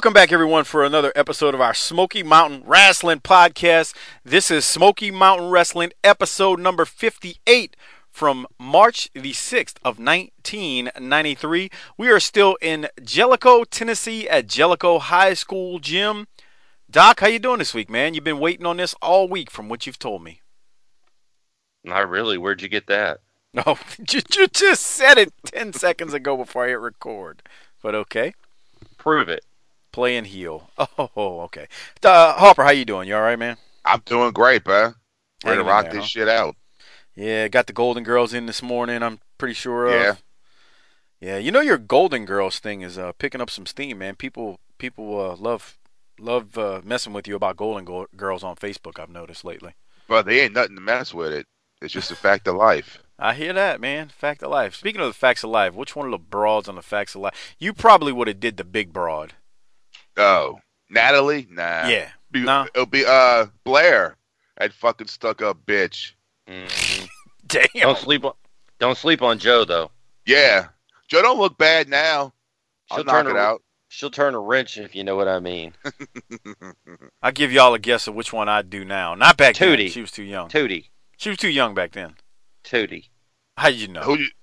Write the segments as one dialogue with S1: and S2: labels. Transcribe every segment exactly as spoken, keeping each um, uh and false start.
S1: Welcome back, everyone, for another episode of our Smoky Mountain Wrestling podcast. This is Smoky Mountain Wrestling episode number fifty-eight from March the sixth of nineteen ninety-three. We are still in Jellicoe, Tennessee at Jellicoe High School Gym. Doc, how you doing this week, man? You've been waiting on this all week from what you've told me.
S2: Not really. Where'd you get that?
S1: No, you, you just said it ten seconds ago before I hit record. But okay.
S2: Prove it.
S1: Playing heel. Oh, okay. Uh, Harper, how you doing? You all right, man?
S3: I'm doing great, man. Ready to rock
S1: there,
S3: this
S1: huh?
S3: shit out.
S1: Yeah, got the Golden Girls in this morning, I'm pretty sure of.
S3: Yeah.
S1: Yeah, you know your Golden Girls thing is uh, picking up some steam, man. People people uh, love love uh, messing with you about Golden Go- Girls on Facebook, I've noticed lately.
S3: But there ain't nothing to mess with it. It's just a fact of life.
S1: I hear that, man. Fact of life. Speaking of the facts of life, which one of the broads on the facts of life? You probably would have did the big broad.
S3: Oh, Natalie? Nah.
S1: Yeah.
S3: Be,
S1: Nah.
S3: It'll be uh Blair. That fucking stuck up bitch.
S2: Mm-hmm.
S1: Damn.
S2: Don't sleep on. Don't sleep on Joe though.
S3: Yeah. Joe don't look bad now. I'll
S2: She'll
S3: knock
S2: turn
S3: it
S2: a,
S3: out.
S2: She'll turn a wrench if you know what I mean.
S1: I'll give y'all a guess of which one I'd do now. Not back then.
S2: Tootie.
S1: She was too young.
S2: Tootie.
S1: She was too young back then.
S2: Tootie.
S1: How'd you know?
S3: Who you?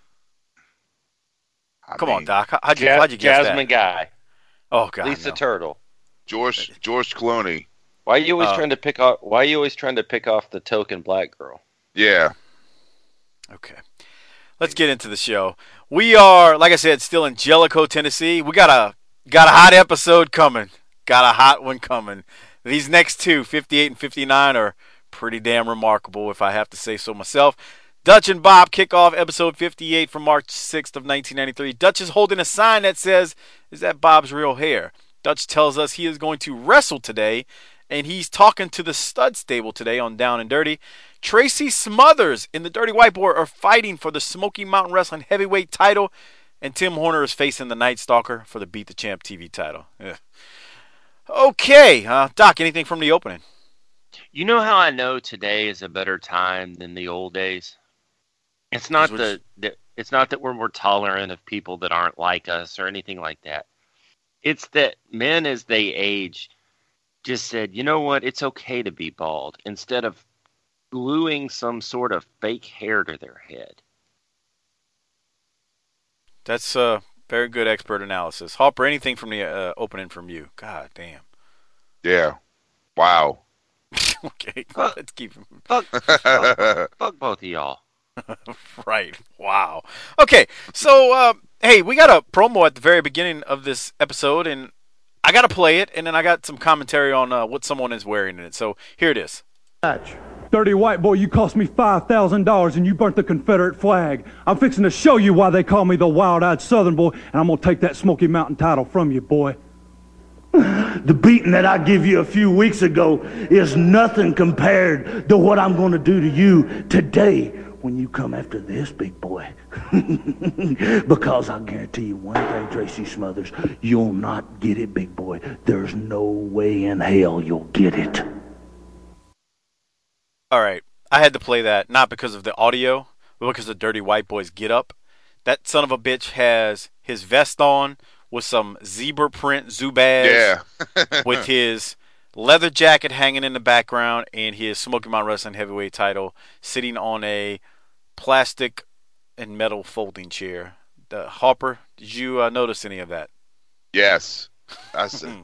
S3: I
S1: Come
S3: mean,
S1: on, Doc. How- How'd you,
S2: Ja-
S1: how'd you guess
S2: Jasmine
S1: that?
S2: Guy.
S1: Oh, God,
S2: Lisa
S1: no.
S2: Turtle.
S3: George George Clooney.
S2: Why are you always
S1: Uh,
S2: trying to pick off? Why are you always trying to pick off the token black girl?
S3: Yeah.
S1: Okay. Let's get into the show. We are, like I said, still in Jellicoe, Tennessee. We got a got a hot episode coming. Got a hot one coming. These next two, fifty-eight and fifty-nine, are pretty damn remarkable, if I have to say so myself. Dutch and Bob kick off episode fifty-eight from March sixth of nineteen ninety-three. Dutch is holding a sign that says, "Is that Bob's real hair?" Dutch tells us he is going to wrestle today, and he's talking to the stud stable today on Down and Dirty. Tracy Smothers and the Dirty White Boy are fighting for the Smoky Mountain Wrestling heavyweight title, and Tim Horner is facing the Night Stalker for the Beat the Champ T V title. Yeah. Okay, uh, Doc, anything from the opening?
S2: You know how I know today is a better time than the old days? It's not
S1: Which-
S2: the, the it's not that we're more tolerant of people that aren't like us or anything like that. It's that men as they age just said, you know what, it's okay to be bald, instead of gluing some sort of fake hair to their head.
S1: That's uh, very good expert analysis. Harper, anything from the uh, opening from you? God damn.
S3: Yeah. Wow.
S1: Okay,
S2: Uh,
S1: let's keep
S2: Fuck, fuck, fuck both of y'all.
S1: right. Wow. Okay, so uh, hey, we got a promo at the very beginning of this episode, and I got to play it, and then I got some commentary on uh, what someone is wearing in it. So here it is.
S4: Dirty White Boy, you cost me five thousand dollars and you burnt the Confederate flag. I'm fixing to show you why they call me the Wild-Eyed Southern Boy, and I'm going to take that Smoky Mountain title from you, boy.
S5: The beating that I give you a few weeks ago is nothing compared to what I'm going to do to you today when you come after this big boy. Because I guarantee you one thing, Tracy Smothers, you'll not get it, big boy. There's no way in hell you'll get it.
S1: All right, I had to play that not because of the audio, but because of Dirty White Boy's get up. That son of a bitch has his vest on with some zebra print Zubaz,
S3: Yeah.
S1: with his leather jacket hanging in the background, and his Smoky Mountain Wrestling heavyweight title sitting on a plastic and metal folding chair. The Harper, did you uh, notice any of that?
S3: Yes. I said.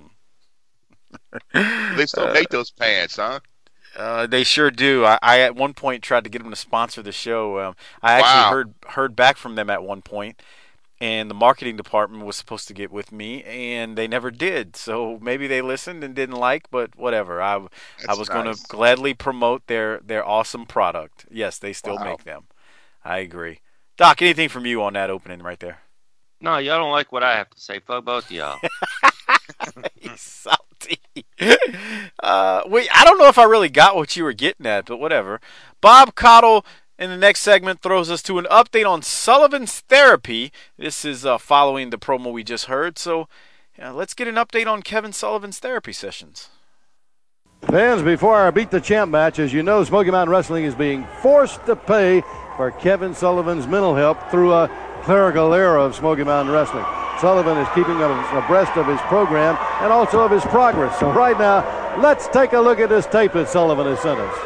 S3: They still make those pants, huh?
S1: Uh, they sure do. I, I at one point tried to get them to sponsor the show. Um, I actually
S3: Wow.
S1: heard heard back from them at one point, and the marketing department was supposed to get with me, and they never did. So maybe they listened and didn't like, but whatever. I I
S3: That's
S1: was going
S3: nice.
S1: to gladly promote their their awesome product. Yes, they still
S3: Wow.
S1: make them. I agree. Doc, anything from you on that opening right there?
S2: No, y'all don't like what I have to say. Fuck both of y'all.
S1: He's salty. uh, wait, I don't know if I really got what you were getting at, but whatever. Bob Cottle in the next segment throws us to an update on Sullivan's therapy. This is uh, following the promo we just heard, so uh, let's get an update on Kevin Sullivan's therapy sessions.
S6: Fans, before our Beat the Champ match, as you know, Smoky Mountain Wrestling is being forced to pay for Kevin Sullivan's mental help through a clerical era of Smoky Mountain Wrestling. Sullivan is keeping abreast of his program and also of his progress. So right now, let's take a look at this tape that Sullivan has sent us.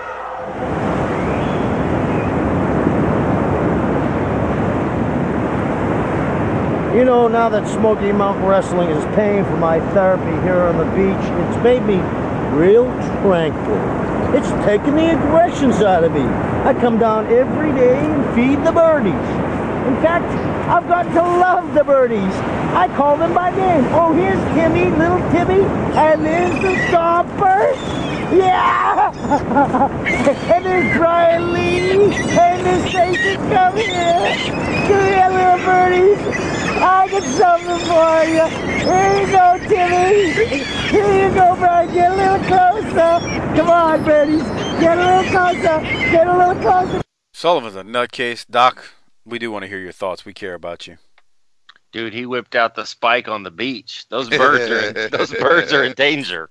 S5: You know, now that Smoky Mountain Wrestling is paying for my therapy here on the beach, it's made me real tranquil. It's taken the aggressions out of me. I come down every day and feed the birdies. In fact, I've gotten to love the birdies. I call them by name. Oh, here's Timmy, little Timmy, and there's the Stomper. Yeah! And there's Brian Lee, and there's Jason come here. Come here, little birdies. I got something for you. Here you go, Timmy. Here you go, Brian. Get a little closer. Come on, birdies. Get a little closer. Get a little closer.
S1: Sullivan's a nutcase. Doc, we do want to hear your thoughts. We care about you.
S2: Dude, he whipped out the spike on the beach. Those birds are in, those birds are in danger.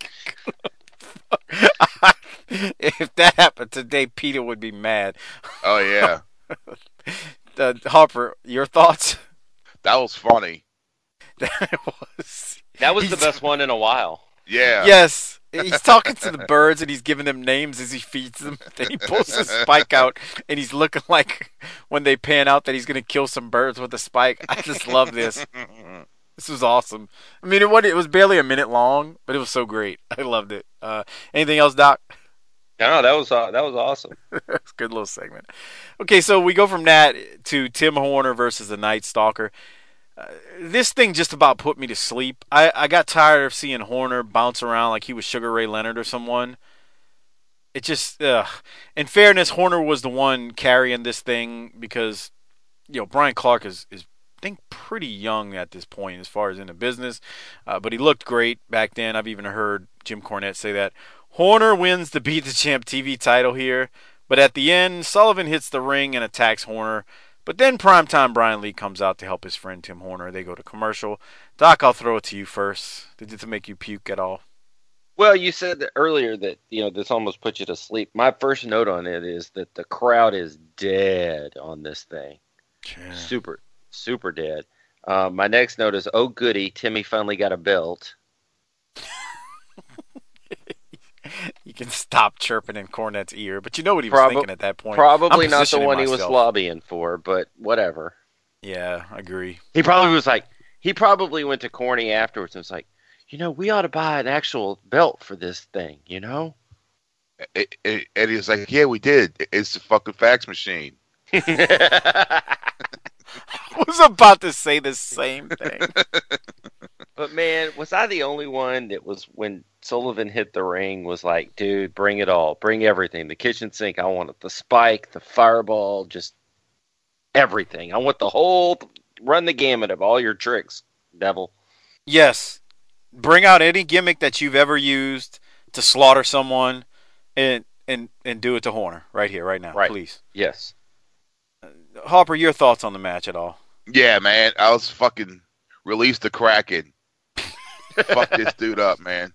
S1: If that happened today, Peter would be mad.
S3: Oh, yeah.
S1: uh, Harper, your thoughts?
S3: That was funny.
S1: That was.
S2: That was
S1: He's,
S2: the best one in a while.
S3: Yeah.
S1: Yes. He's talking to the birds and he's giving them names as he feeds them. Then he pulls his spike out and he's looking like when they pan out that he's going to kill some birds with a spike. I just love this. This was awesome. I mean, it was, it was barely a minute long, but it was so great. I loved it. Uh, anything else, Doc?
S2: No, that was uh, that was awesome.
S1: That's a good little segment. Okay, so we go from that to Tim Horner versus the Night Stalker. Uh, this thing just about put me to sleep. I, I got tired of seeing Horner bounce around like he was Sugar Ray Leonard or someone. It just, ugh. In fairness, Horner was the one carrying this thing because, you know, Brian Clark is, is I think, pretty young at this point as far as in the business. Uh, but he looked great back then. I've even heard Jim Cornette say that. Horner wins the Beat the Champ T V title here. But at the end, Sullivan hits the ring and attacks Horner. But then primetime Brian Lee comes out to help his friend Tim Horner. They go to commercial. Doc, I'll throw it to you first. Did it make you puke at all?
S2: Well, you said that earlier that, you know, this almost put you to sleep. My first note on it is that the crowd is dead on this thing.
S1: Yeah.
S2: Super, super dead. Uh, my next note is, oh, goody, Timmy finally got a belt.
S1: You can stop chirping in Cornette's ear, but you know what he was
S2: Prob-
S1: thinking at that point.
S2: Probably
S1: I'm
S2: not the one
S1: myself.
S2: he was lobbying for, but whatever.
S1: Yeah, I agree.
S2: He probably was like, he probably went to Corny afterwards and was like, you know, we ought to buy an actual belt for this thing, you know?
S3: It, it, and he was like, yeah, we did. It's the fucking fax machine.
S1: I was about to say the same thing.
S2: But, man, was I the only one that was, when Sullivan hit the ring, was like, dude, bring it all. Bring everything. The kitchen sink, I want it. The spike, the fireball, just everything. I want the whole, run the gamut of all your tricks, devil.
S1: Yes. Bring out any gimmick that you've ever used to slaughter someone and and, and do it to Horner right here, right now,
S2: right.
S1: Please.
S2: Yes.
S1: Uh, Harper, your thoughts on the match at all?
S3: Yeah, man. I was fucking release the Kraken. Fuck this dude up, man.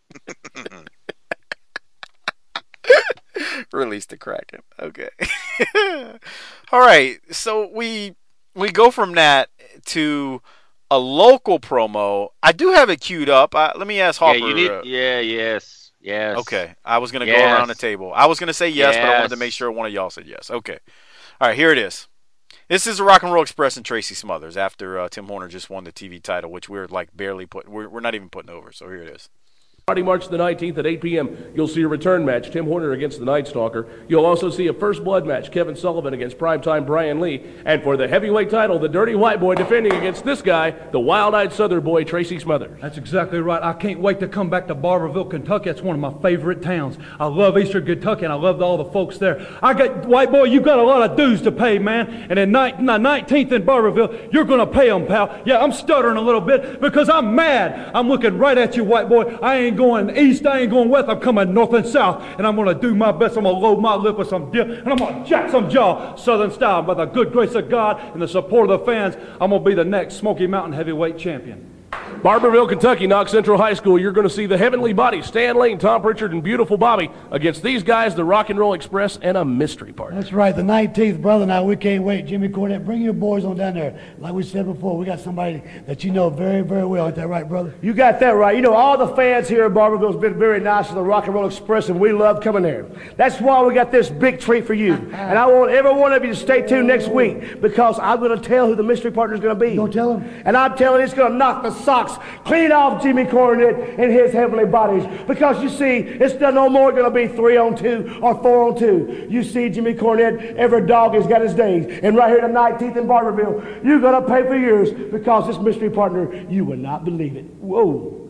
S1: Release the Kraken. Okay. All right. So we we go from that to a local promo. I do have it queued up. I, let me ask Harper.
S2: Yeah, you need,
S1: uh,
S2: yeah, yes, yes.
S1: Okay. I was going to
S2: yes.
S1: go around the table. I was going to say yes,
S2: yes,
S1: but I wanted to make sure one of y'all said yes. Okay. All right, here it is. This is the Rock and Roll Express and Tracy Smothers after uh, Tim Horner just won the T V title, which we're like barely putting, we're, we're not even putting over. So here it is.
S7: Friday, March the nineteenth at eight p.m., you'll see a return match, Tim Horner against the Night Stalker. You'll also see a first blood match, Kevin Sullivan against primetime Brian Lee. And for the heavyweight title, the Dirty White Boy defending against this guy, the wild-eyed Southern boy, Tracy Smothers.
S4: That's exactly right. I can't wait to come back to Barberville, Kentucky. That's one of my favorite towns. I love Eastern Kentucky, and I love all the folks there. I got, White Boy, you got a lot of dues to pay, man. And in nineteenth in Barberville, you're going to pay them, pal. Yeah, I'm stuttering a little bit because I'm mad. I'm looking right at you, White Boy. I ain't going east, I ain't going west. I'm coming north and south, and I'm going to do my best. I'm going to load my lip with some dip, and I'm going to jack some jaw, Southern style. By the good grace of God and the support of the fans, I'm going to be the next Smoky Mountain heavyweight champion.
S7: Barberville, Kentucky, Knox Central High School. You're going to see the Heavenly Body, Stan Lane, Tom Pritchard, and Beautiful Bobby against these guys, the Rock and Roll Express, and a mystery partner.
S8: That's right, the nineteenth, brother. Now, we can't wait. Jimmy Cornette, bring your boys on down there. Like we said before, we got somebody that you know very, very well. Ain't that right, brother?
S9: You got that right. You know, all the fans here at Barberville has been very nice to the Rock and Roll Express, and we love coming there. That's why we got this big treat for you. And I want every one of you to stay tuned next week, because I'm going to tell who the mystery partner is going to be.
S8: You going to tell him?
S9: And I'm telling you, it's going to knock the socks clean off Jimmy Cornette and his heavenly bodies. Because you see, it's no more going to be three on two or four on two. You see, Jimmy Cornette, every dog has got his days. And right here the nineteenth in Barberville, you're going to pay for yours, because this mystery partner, you will not believe it. Whoa.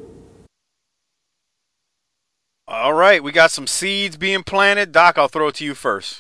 S1: All right, we got some seeds being planted. Doc, I'll throw it to you first.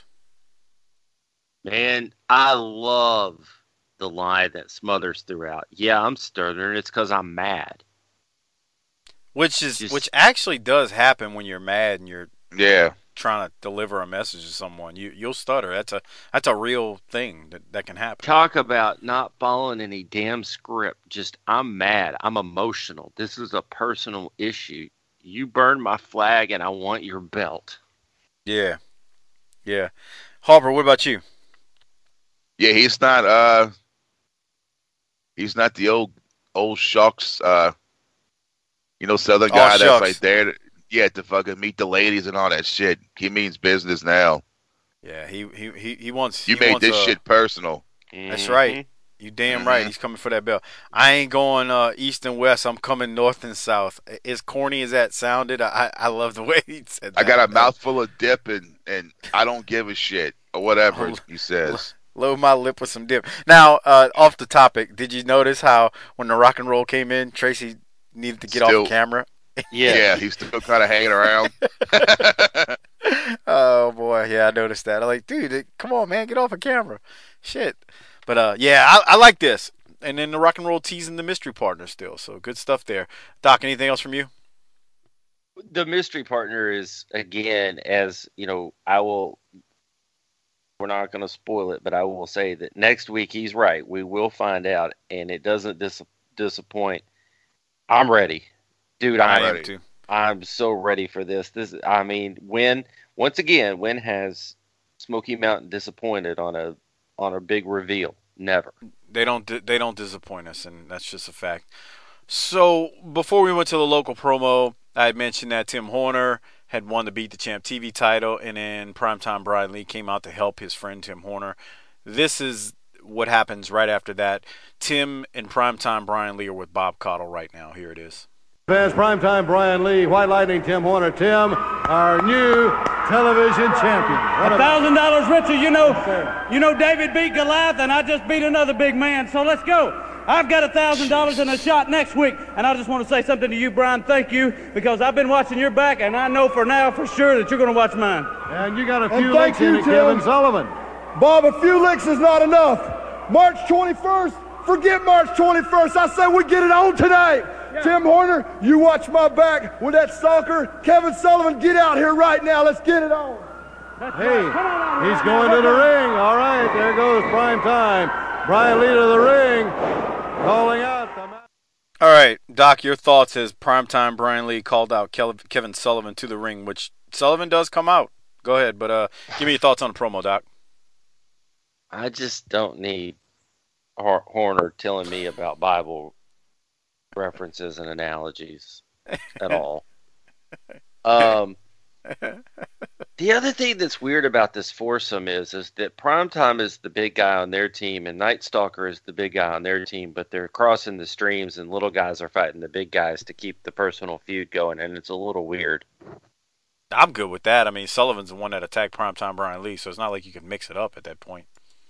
S2: Man, I love the line that Smothers threw out. Yeah, I'm stuttering. It's because I'm mad.
S1: Which is
S2: Just-
S1: which actually does happen when you're mad and you're
S3: Yeah.
S1: trying to deliver a message to someone. You you'll stutter. That's a that's a real thing that, that can happen.
S2: Talk about not following any damn script. Just, I'm mad. I'm emotional. This is a personal issue. You burned my flag and I want your belt.
S1: Yeah, yeah. Harper, what about you?
S3: Yeah, he's not uh he's not the old old shucks uh you know, Southern
S1: Oh,
S3: guy that's
S1: shucks.
S3: like there to, yeah, to fucking meet the ladies and all that shit. He means business now.
S1: Yeah, he he he, he wants.
S3: You
S1: he
S3: made
S1: wants
S3: this
S1: a-
S3: shit personal.
S1: That's right. You damn right.
S3: Mhm.
S1: He's coming for that belt. I ain't going uh, east and west. I'm coming north and south. As corny as that sounded, I I love the way he said that.
S3: I got a mouthful of dip and, and I don't give a shit or whatever
S1: Oh,
S3: he says.
S1: Load my lip with some dip. Now, uh, off the topic, did you notice how when the rock and roll came in, Tracy needed to get
S3: Still-
S1: off camera?
S2: Yeah.
S3: Yeah, he's still kind of hanging around.
S1: Oh boy, yeah, I noticed that. I'm like, dude, it- come on, man, get off of camera. Shit. But uh, yeah, I, I like this. And then the rock and roll teasing the mystery partner still. So good stuff there. Doc, anything else from you?
S2: The mystery partner is, again, as you know, I will. We're not going to spoil it, but I will say that next week he's right. We will find out, and it doesn't dis- disappoint. I'm ready, dude.
S1: I
S2: I'm
S1: am
S3: ready.
S1: too.
S2: I'm so ready for this. This, I mean, when once again, when has Smoky Mountain disappointed on a on a big reveal? Never.
S1: They don't di- they don't disappoint us, and that's just a fact. So before we went to the local promo, I had mentioned that Tim Horner had won the Beat the Champ T V title, and then Primetime Brian Lee came out to help his friend Tim Horner. This is what happens right after that. Tim and Primetime Brian Lee are with Bob Caudle right now. Here it is.
S6: Fans, primetime Brian Lee, White Lightning Tim Horner. Tim, our new television champion. What
S4: A
S6: a-
S4: thousand dollars richer, you know. You know David beat Goliath, and I just beat another big man. So let's go. I've got a thousand dollars and a shot next week, and I just want to say something to you, Brian. Thank you, because I've been watching your back, and I know for now for sure that you're going to watch mine.
S6: And you got a
S9: And
S6: few
S9: thank
S6: links in
S9: you,
S6: it,
S9: Tim.
S6: Kevin Sullivan.
S9: Bob, a few licks is not enough. March twenty-first, forget March twenty-first. I say we get it on tonight. Tim Horner, you watch my back with that stalker. Kevin Sullivan, get out here right now. Let's get it on.
S6: Hey, he's going to the ring. All right, there goes prime time. Brian Lee to the ring, calling out the match.
S1: All right, Doc, your thoughts as Primetime Brian Lee called out Kel- Kevin Sullivan to the ring, which Sullivan does come out. Go ahead, but uh, give me your thoughts on the promo, Doc.
S2: I just don't need Hor- Horner telling me about Bible references and analogies at all. Um, the other thing that's weird about this foursome is is that Primetime is the big guy on their team and Night Stalker is the big guy on their team, but they're crossing the streams and little guys are fighting the big guys to keep the personal feud going, and it's a little weird.
S1: I'm good with that. I mean, Sullivan's the one that attacked Primetime Brian Lee, so it's not like you can mix it up at that point.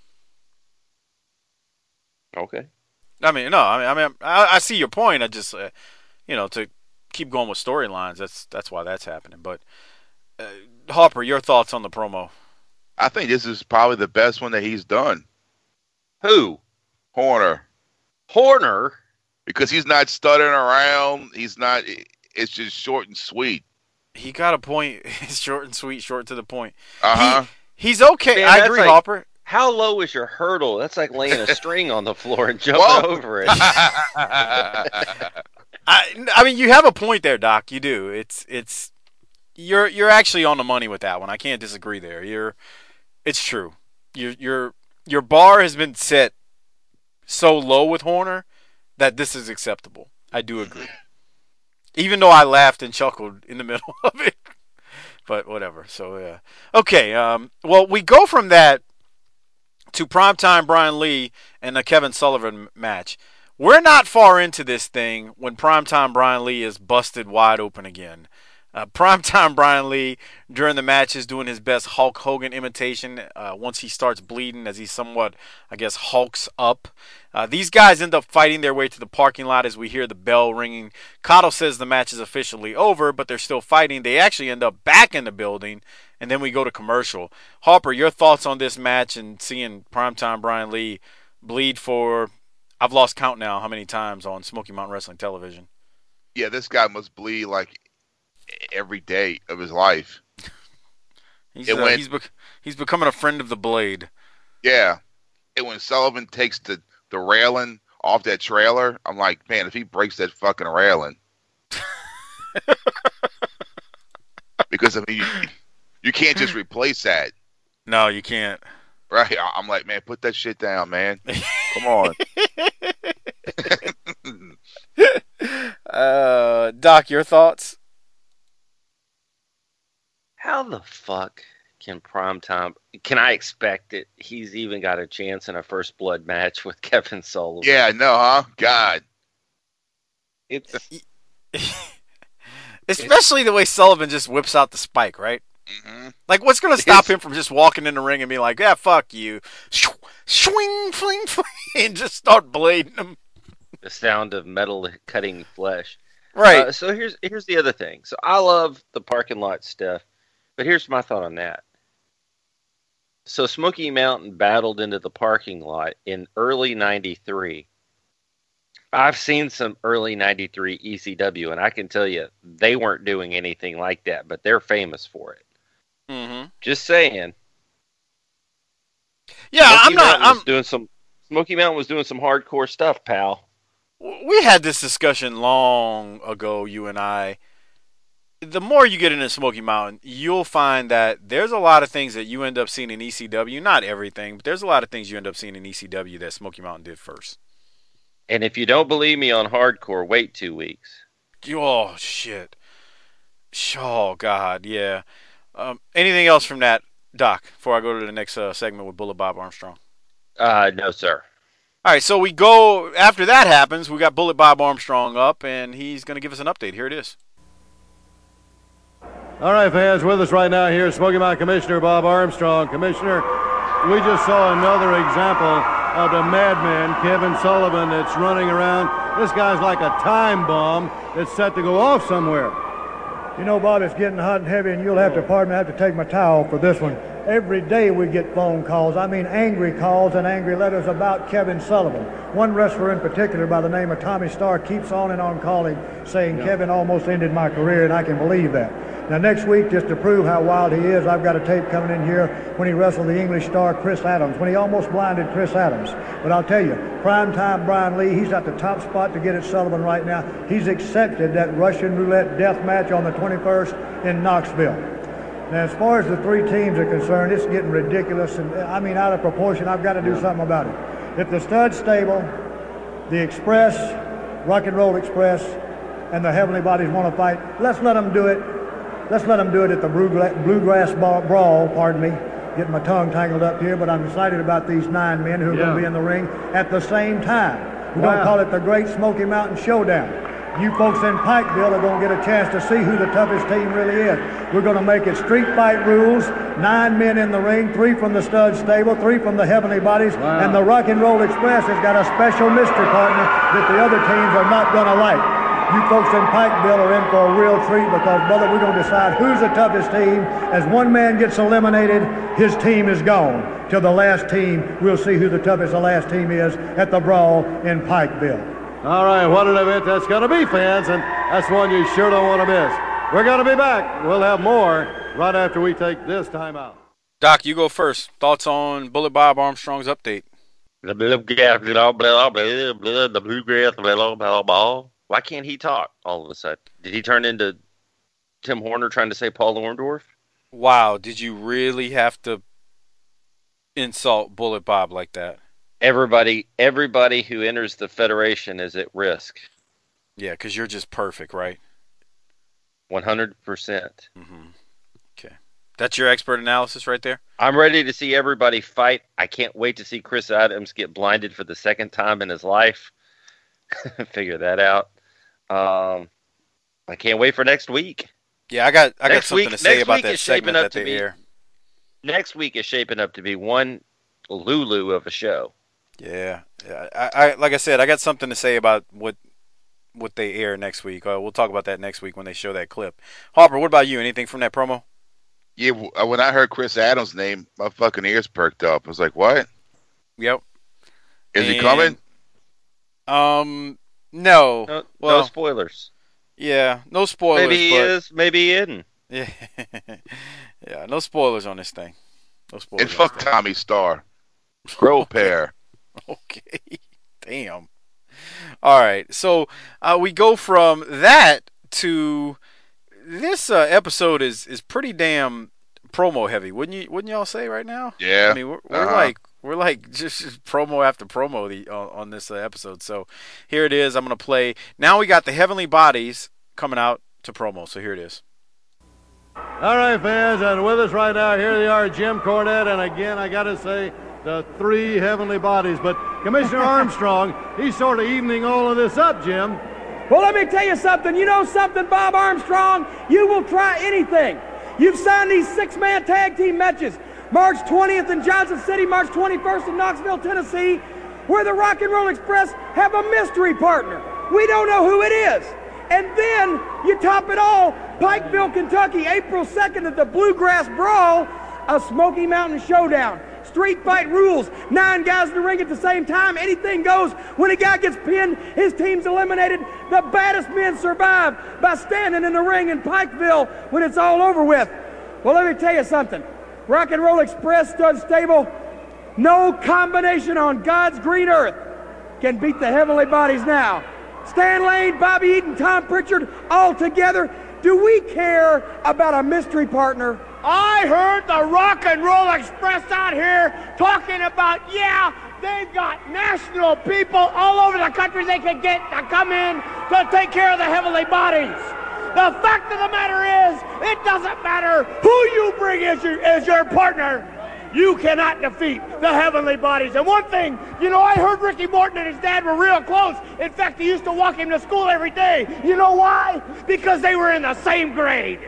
S2: Okay.
S1: I mean, no, I mean, I mean, I, I see your point. I just, uh, you know, to keep going with storylines, that's that's why that's happening. But uh, Harper, your thoughts on the promo?
S3: I think this is probably the best one that he's done.
S2: Who?
S3: Horner.
S2: Horner?
S3: Because he's not stuttering around. He's not. It's just short and sweet.
S1: He got a point. It's short and sweet, short to the point.
S3: Uh huh.
S1: He, he's okay.
S2: Man,
S1: I
S2: that's
S1: agree,
S2: like-
S1: Harper.
S2: How low is your hurdle? That's like laying a string on the floor and jumping
S3: Whoa.
S2: over it.
S1: I, I mean, you have a point there, Doc. You do. It's it's you're you're actually on the money with that one. I can't disagree there. You're it's true. Your your your bar has been set so low with Horner that this is acceptable. I do agree. Even though I laughed and chuckled in the middle of it. But whatever. So yeah. Okay, um, well, we go from that to primetime Brian Lee and the Kevin Sullivan match. We're not far into this thing when primetime Brian Lee is busted wide open again. Uh, primetime Brian Lee during the match is doing his best Hulk Hogan imitation uh, once he starts bleeding as he somewhat, I guess, hulks up. Uh, these guys end up fighting their way to the parking lot as we hear the bell ringing. Cottle says the match is officially over, but they're still fighting. They actually end up back in the building, and then we go to commercial. Harper, your thoughts on this match and seeing primetime Brian Lee bleed for, I've lost count now, how many times on Smoky Mountain Wrestling television.
S3: Yeah, this guy must bleed like every day of his life.
S1: He's uh,
S3: when,
S1: he's, bec- he's becoming a friend of the blade.
S3: Yeah. And when Sullivan takes the, the railing off that trailer, I'm like, man, if he breaks that fucking railing. Because, I mean, you, you can't just replace that.
S1: No, you can't.
S3: Right? I'm like, man, put that shit down, man. Come on.
S1: uh, Doc, your thoughts?
S2: How the fuck can Primetime, can I expect it? He's even got a chance in a first blood match with Kevin Sullivan.
S3: Yeah, no, huh? God.
S2: It's
S1: especially the way Sullivan just whips out the spike, right?
S3: Mm-hmm.
S1: Like, what's going to stop him from just walking in the ring and being like, yeah, fuck you. Swing, fling, fling, and just start blading him.
S2: The sound of metal cutting flesh.
S1: Right.
S2: Uh, so here's here's the other thing. So I love the parking lot stuff, but here's my thought on that. So Smoky Mountain battled into the parking lot in early ninety-three. I've seen some early ninety-three E C W, and I can tell you they weren't doing anything like that, but they're famous for it.
S1: Mm-hmm.
S2: Just saying.
S1: Yeah,
S2: Smoky
S1: I'm not.
S2: Mountain
S1: I'm
S2: was doing some. Smoky Mountain was doing some hardcore stuff, pal.
S1: We had this discussion long ago, you and I. The more you get into Smoky Mountain, you'll find that there's a lot of things that you end up seeing in E C W. Not everything, but there's a lot of things you end up seeing in E C W that Smoky Mountain did first.
S2: And if you don't believe me on hardcore, wait two weeks.
S1: Oh, shit. Oh, God, yeah. Um, anything else from that, Doc, before I go to the next uh, segment with Bullet Bob Armstrong?
S2: Uh, no, sir.
S1: All right, so we go, after that happens, we got Bullet Bob Armstrong up, and he's going to give us an update. Here it is.
S6: All right, fans, with us right now here, Smoky Mountain Commissioner Bob Armstrong. Commissioner, we just saw another example of the madman, Kevin Sullivan, that's running around. This guy's like a time bomb that's set to go off somewhere.
S9: You know, Bob, it's getting hot and heavy, and you'll have to pardon me, I have to take my towel for this one. Every day we get phone calls, I mean angry calls and angry letters about Kevin Sullivan. One wrestler in particular by the name of Tommy Starr keeps on and on calling, saying, yeah, Kevin almost ended my career, and I can believe that. Now, next week, just to prove how wild he is, I've got a tape coming in here when he wrestled the English star Chris Adams, when he almost blinded Chris Adams. But I'll tell you, primetime Brian Lee, he's at the top spot to get at Sullivan right now. He's accepted that Russian roulette death match on the twenty-first in Knoxville. Now, as far as the three teams are concerned, it's getting ridiculous, and I mean out of proportion. I've got to do yeah. something about it. If the Stud Stable, the Express, Rock and Roll Express, and the Heavenly Bodies want to fight, let's let them do it. Let's let them do it at the Bluegrass Brawl, pardon me, getting my tongue tangled up here, but I'm excited about these nine men who are yeah. going to be in the ring at the same time. We're wow. going to call it the Great Smoky Mountain Showdown. You folks in Pikeville are going to get a chance to see who the toughest team really is. We're going to make it street fight rules, nine men in the ring, three from the Stud Stable, three from the Heavenly Bodies, wow. and the Rock and Roll Express has got a special mystery partner that the other teams are not going to like. You folks in Pikeville are in for a real treat because, brother, we're going to decide who's the toughest team. As one man gets eliminated, his team is gone. Till the last team, we'll see who the toughest the last team is at the Brawl in Pikeville.
S6: All right, what an event that's going to be, fans, and that's one you sure don't want to miss. We're going to be back. We'll have more right after we take this time out.
S1: Doc, you go first. Thoughts on Bullet Bob Armstrong's update?
S2: The bluegrass, blah, blah, blah, blah, the bluegrass, blah, blah, blah. Why can't he talk all of a sudden? Did he turn into Tim Horner trying to say Paul Orndorff?
S1: Wow, did you really have to insult Bullet Bob like that?
S2: Everybody, everybody who enters the Federation is at risk.
S1: Yeah, because you're just perfect, right?
S2: one hundred percent.
S1: Mm-hmm. Okay. That's your expert analysis right there?
S2: I'm ready to see everybody fight. I can't wait to see Chris Adams get blinded for the second time in his life. Figure that out. Um, I can't wait for next week.
S1: Yeah, I got I got
S2: next
S1: something
S2: week,
S1: to say about
S2: week
S1: that segment that they
S2: be,
S1: air.
S2: Next week is shaping up to be one Lulu of a show.
S1: Yeah, yeah. I, I like I said, I got something to say about what what they air next week. Uh, we'll talk about that next week when they show that clip. Harper, what about you? Anything from that promo?
S3: Yeah, when I heard Chris Adams' name, my fucking ears perked up. I was like, "What?
S1: Yep.
S3: Is
S1: and,
S3: he coming?"
S1: Um, no.
S2: No,
S1: well,
S2: no spoilers.
S1: Yeah, no spoilers.
S2: Maybe he
S1: but,
S2: is. Maybe he isn't.
S1: Yeah, yeah. No spoilers on this thing. No spoilers.
S3: And fuck Tommy Starr. Grow pair.
S1: Okay. Damn. All right. So uh, we go from that to this uh, episode is is pretty damn promo heavy, wouldn't you? Wouldn't y'all say right now?
S3: Yeah.
S1: I mean, we're, we're
S3: uh-huh.
S1: like we're like just, just promo after promo the, on, on this uh, episode. So here it is. I'm gonna play. Now we got the Heavenly Bodies coming out to promo. So here it is.
S6: All right, fans, and with us right now, here they are, Jim Cornette, and again, I got to say, the three Heavenly Bodies. But Commissioner Armstrong, he's sort of evening all of this up, Jim.
S9: Well, let me tell you something. You know something, Bob Armstrong? You will try anything. You've signed these six-man tag team matches. March twentieth in Johnson City, March twenty-first in Knoxville, Tennessee, where the Rock and Roll Express have a mystery partner. We don't know who it is. And then you top it all, Pikeville, Kentucky, April second at the Bluegrass Brawl, a Smoky Mountain Showdown. Street fight rules. Nine guys in the ring at the same time. Anything goes. When a guy gets pinned, his team's eliminated. The baddest men survive by standing in the ring in Pikeville when it's all over with. Well, let me tell you something. Rock and Roll Express stud stable, no combination on God's green earth can beat the Heavenly Bodies now. Stan Lane, Bobby Eaton, Tom Pritchard, all together. Do we care about a mystery partner?
S10: I heard the Rock and Roll Express out here talking about, yeah, they've got national people all over the country they can get to come in to take care of the Heavenly Bodies. The fact of the matter is, it doesn't matter who you bring as your, as your partner. You cannot defeat the Heavenly Bodies. And one thing, you know, I heard Ricky Morton and his dad were real close. In fact, he used to walk him to school every day. You know why? Because they were in the same grade.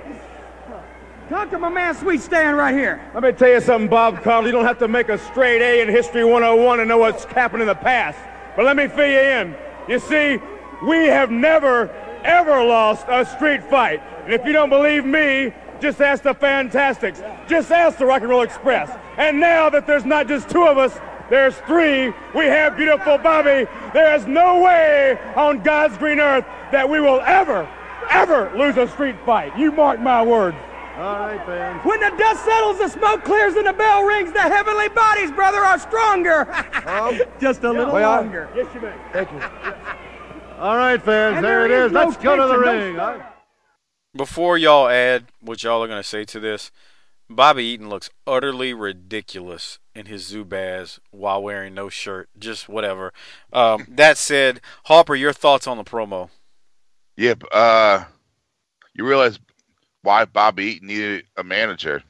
S9: Talk to my man Sweet Stan right here.
S11: Let me tell you something, Bob Carl. You don't have to make a straight A in History one oh one to know what's happened in the past. But let me fill you in. You see, we have never, ever lost a street fight. And if you don't believe me, just ask the Fantastics. Just ask the Rock and Roll Express. And now that there's not just two of us, there's three. We have beautiful Bobby. There is no way on God's green earth that we will ever, ever lose a street fight. You mark my words.
S6: All right, fans.
S9: When the dust settles, the smoke clears, and the bell rings, the Heavenly Bodies, brother, are stronger.
S6: Um,
S9: Just a little
S6: well,
S9: longer.
S6: Yes, you may. Thank you. All right, fans,
S9: And
S6: there,
S9: there
S6: it
S9: is
S6: is.
S9: no
S6: Let's go to the
S9: tension, no
S6: ring.
S9: strife.
S1: Before y'all add what y'all are going to say to this, Bobby Eaton looks utterly ridiculous in his Zubaz while wearing no shirt. Just whatever. Um, that said, Harper, your thoughts on the promo?
S3: Yep. Uh, you realize why Bobby Eaton needed a manager.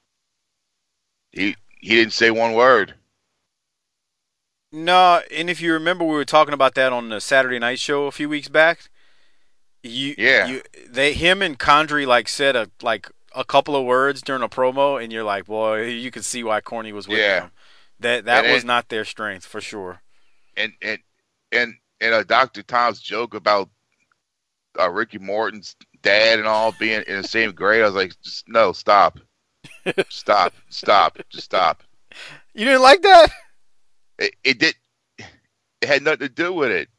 S3: He he didn't say one word.
S1: No, and if you remember, we were talking about that on the Saturday Night Show a few weeks back. You,
S3: Yeah.
S1: You, they, him and Condrey like said a like a couple of words during a promo, and you're like, boy, you can see why Corny was with
S3: Yeah.
S1: them. That that
S3: And
S1: was
S3: it-
S1: not their strength for sure.
S3: And and and and uh, Doctor Tom's joke about uh, Ricky Morton's dad and all being in the same grade, I was like, just no, stop, stop, stop, just stop.
S1: You didn't like that?
S3: It, it did. It had nothing to do with it.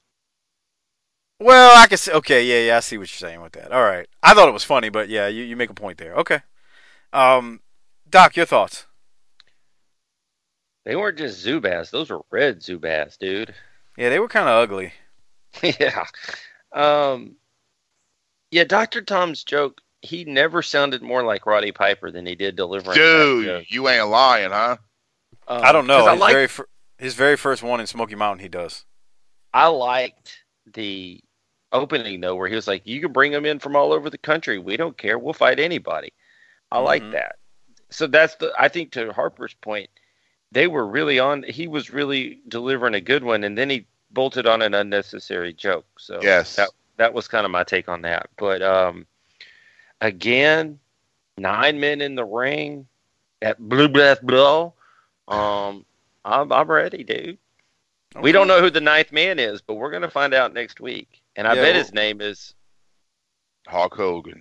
S1: Well, I can see. Okay, yeah, yeah, I see what you're saying with that. All right, I thought it was funny, but yeah, you, you make a point there. Okay, um, Doc, your thoughts?
S2: They weren't just Zubaz; those were red Zubaz, dude.
S1: Yeah, they were kind of ugly.
S2: yeah. Um, yeah, Doctor Tom's joke, he never sounded more like Roddy Piper than he did delivering
S3: Dude,
S2: that joke.
S3: you ain't lying, huh?
S2: Um,
S1: I don't know.
S2: 'cause I
S1: His
S2: like-
S1: very fir- his very first one in Smoky Mountain, he does.
S2: I liked the opening though, where he was like, "You can bring them in from all over the country. We don't care. We'll fight anybody." I like
S1: Mhm.
S2: that. So that's the. I think to Harper's point, they were really on. He was really delivering a good one, and then he bolted on an unnecessary joke. So
S3: Yes.
S2: that that was kind of my take on that. But um, again, nine men in the ring at Blue Breath Blow. Um, I'm I'm ready, dude. We don't know who the ninth man is, but we're gonna find out next week. And I
S1: Yeah,
S2: bet
S1: well-
S2: his name is
S3: Hulk Hogan.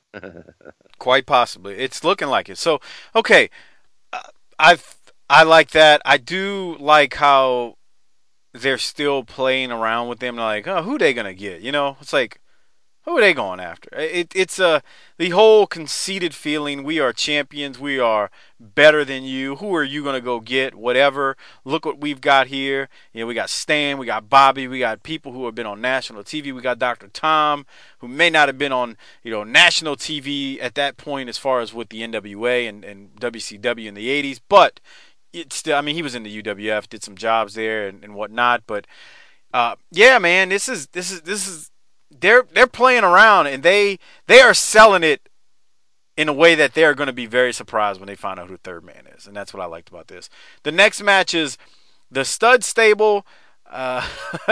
S1: Quite possibly. It's looking like it. So, okay, uh, I've I like that. I do like how they're still playing around with them. Like, oh, who they gonna get? You know, it's like, who are they going after? It, it's a uh, the whole conceited feeling. We are champions. We are better than you. Who are you gonna go get? Whatever. Look what we've got here. You know, we got Stan. We got Bobby. We got people who have been on national T V. We got Doctor Tom, who may not have been on you know national T V at that point as far as with the N W A and, and W C W in the eighties, but it's still. I mean, he was in the U W F, did some jobs there and, and whatnot. But uh, yeah, man, this is this is this is. They're they're playing around and they they are selling it in a way that they're going to be very surprised when they find out who the third man is, and that's what I liked about this. The next match is the Stud Stable. Uh,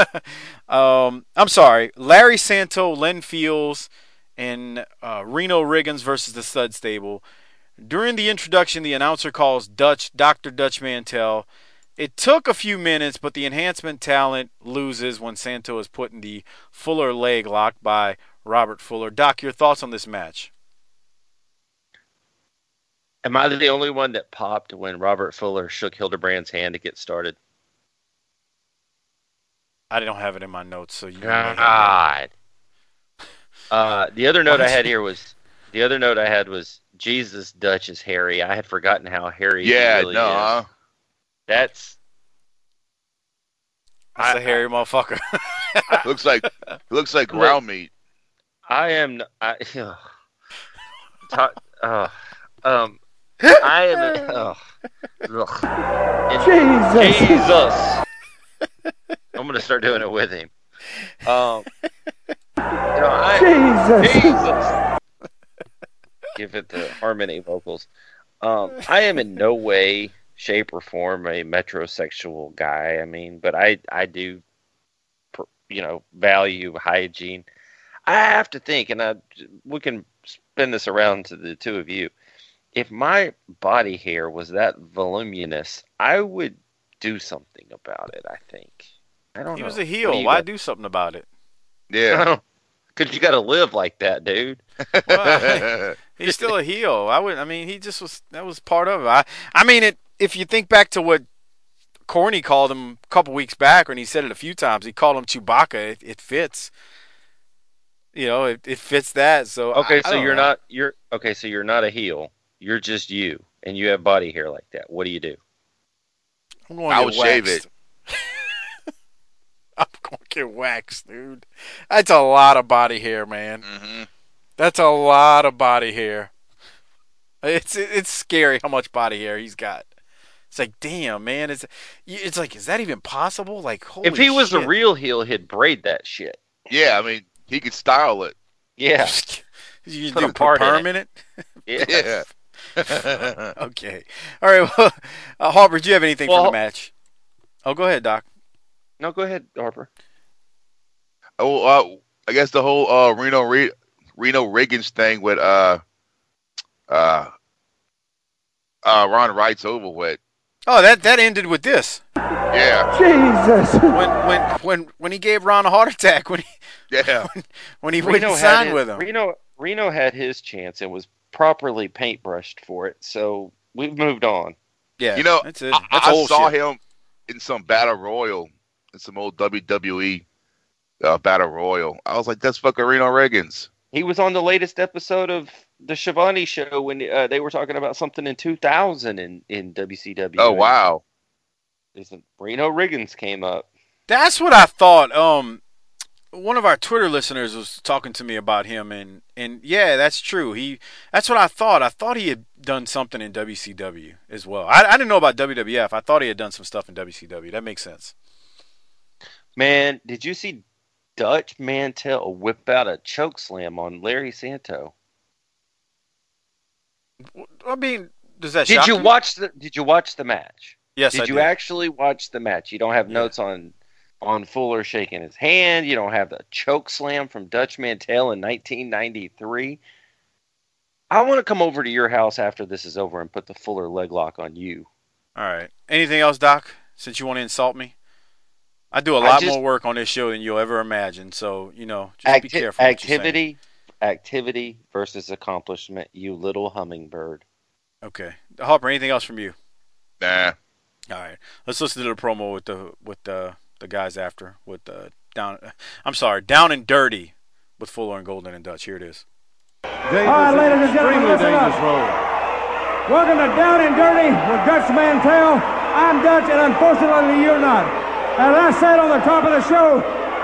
S1: um, I'm sorry, Larry Santo, Len Fields, and uh, Reno Riggins versus the Stud Stable. During the introduction, the announcer calls Dutch Doctor Dutch Mantel. It took a few minutes, but the enhancement talent loses when Santo is put in the Fuller leg lock by Robert Fuller. Doc, your thoughts on this match?
S2: Am I the only one that popped when Robert Fuller shook Hildebrand's hand to get started?
S1: I don't have it in my notes, so you. may have
S2: God. Uh, the other note I had here was the other note I had was Jesus Dutch is hairy. I had forgotten how hairy. he
S3: Yeah,
S2: really
S3: no,
S2: is.
S3: huh?
S2: That's
S1: That's
S2: I-
S1: a hairy motherfucker.
S3: Looks like looks like
S2: Look.
S3: ground meat.
S2: I am. I, ugh. Ta- ugh. um, I am. Ugh. Ugh. And
S9: Jesus.
S2: Jesus. I'm gonna start doing it with him. Um, you know, I,
S9: Jesus.
S2: Jesus. Give it the harmony vocals. Um, I am in no way, shape, or form a metrosexual guy. I mean, but I, I do, pr- you know, value hygiene. I have to think, and I, we can spin this around to the two of you. If my body hair was that voluminous, I would do something about it. I think. I don't
S1: He
S2: know.
S1: was a
S2: What do
S1: heel.
S2: you
S1: Why
S2: got?
S1: do something about it?
S3: Yeah.
S2: Because you got to live like that, dude.
S1: Well, he's still a heel. I would. I mean, he just was. That was part of it. I. I mean, it. If you think back to what Corny called him a couple weeks back, and he said it a few times. He called him Chewbacca. It, it fits. You know, it, it fits that. So
S2: Okay,
S1: I- I
S2: so
S1: don't
S2: you're
S1: know.
S2: not you're okay, so you're not a heel. You're just you, and you have body hair like that. What do you do?
S1: I'm going
S3: I
S1: to
S3: would
S1: get
S3: shave
S1: waxed. I'm going to get waxed, dude. That's a lot of body hair, man.
S3: hmm
S1: That's a lot of body hair. It's it's scary how much body hair he's got. It's like, damn, man. It's it's like, is that even possible? Like, holy
S2: If he was
S1: shit.
S2: a real heel, he'd braid that shit.
S3: Yeah, I mean, he could style it.
S2: Yeah,
S1: you
S2: Put
S1: do
S2: a part in
S1: perm
S2: it.
S1: in it?
S2: yeah.
S3: Yeah.
S1: Okay. All right. Well, uh, Harper, do you have anything
S2: Well-
S1: for the match? Oh, go ahead, Doc.
S2: No, go ahead, Harper.
S3: oh, uh, I guess the whole uh, Reno Re- Reno Riggins thing with uh, uh, uh, Ron Wright's over with.
S1: Oh, that that ended with this.
S3: Yeah,
S9: Jesus.
S1: When when when when he gave Ron a heart attack when he
S3: yeah.
S1: when he
S2: Reno
S1: wouldn't
S2: had
S1: sign
S2: his,
S1: with him.
S2: Reno Reno had his chance and was properly paintbrushed for it. So we've moved on.
S1: Yeah.
S3: You know,
S1: that's it.
S3: I,
S1: That's
S3: I
S1: old
S3: saw
S1: shit.
S3: him in some battle royal, in some old W W E uh, battle royal. I was like, that's fucking Reno Riggins.
S2: He was on the latest episode of the Shivani show when uh, they were talking about something in two thousand in, in W C W.
S3: Oh wow.
S2: There's a- Reno Riggins came up.
S1: That's what I thought. Um, one of our Twitter listeners was talking to me about him, and, and yeah, that's true. He that's what I thought. I thought he had done something in W C W as well. I, I didn't know about W W F. I thought he had done some stuff in W C W. That makes sense.
S2: Man, did you see Dutch Mantel whip out a choke slam on Larry Santo?
S1: I mean, does that
S2: did
S1: shock
S2: you
S1: you?
S2: watch the Did you watch the match?
S1: Yes,
S2: Did
S1: I
S2: you
S1: did.
S2: actually watch the match? You don't have notes yeah. on on Fuller shaking his hand. You don't have the choke slam from Dutch Mantel in nineteen ninety-three. I want to come over to your house after this is over and put the Fuller leg lock on you.
S1: All right. Anything else, Doc? Since you want to insult me, I do a lot
S2: just,
S1: more work on this show than you'll ever imagine. So you know, just
S2: acti-
S1: be careful.
S2: Activity, activity versus accomplishment. You little hummingbird.
S1: Okay, Harper. Anything else from you?
S3: Nah.
S1: All right. Let's listen to the promo with the with the the guys after with the down. I'm sorry, Down and Dirty with Fuller and Golden and Dutch. Here it is.
S6: Dangerous,
S10: All right, ladies and gentlemen,
S6: extremely
S10: listen
S6: dangerous
S10: up.
S6: role.
S10: Welcome to Down and Dirty with Dutch Mantel. I'm Dutch, and unfortunately, you're not. As I said on the top of the show,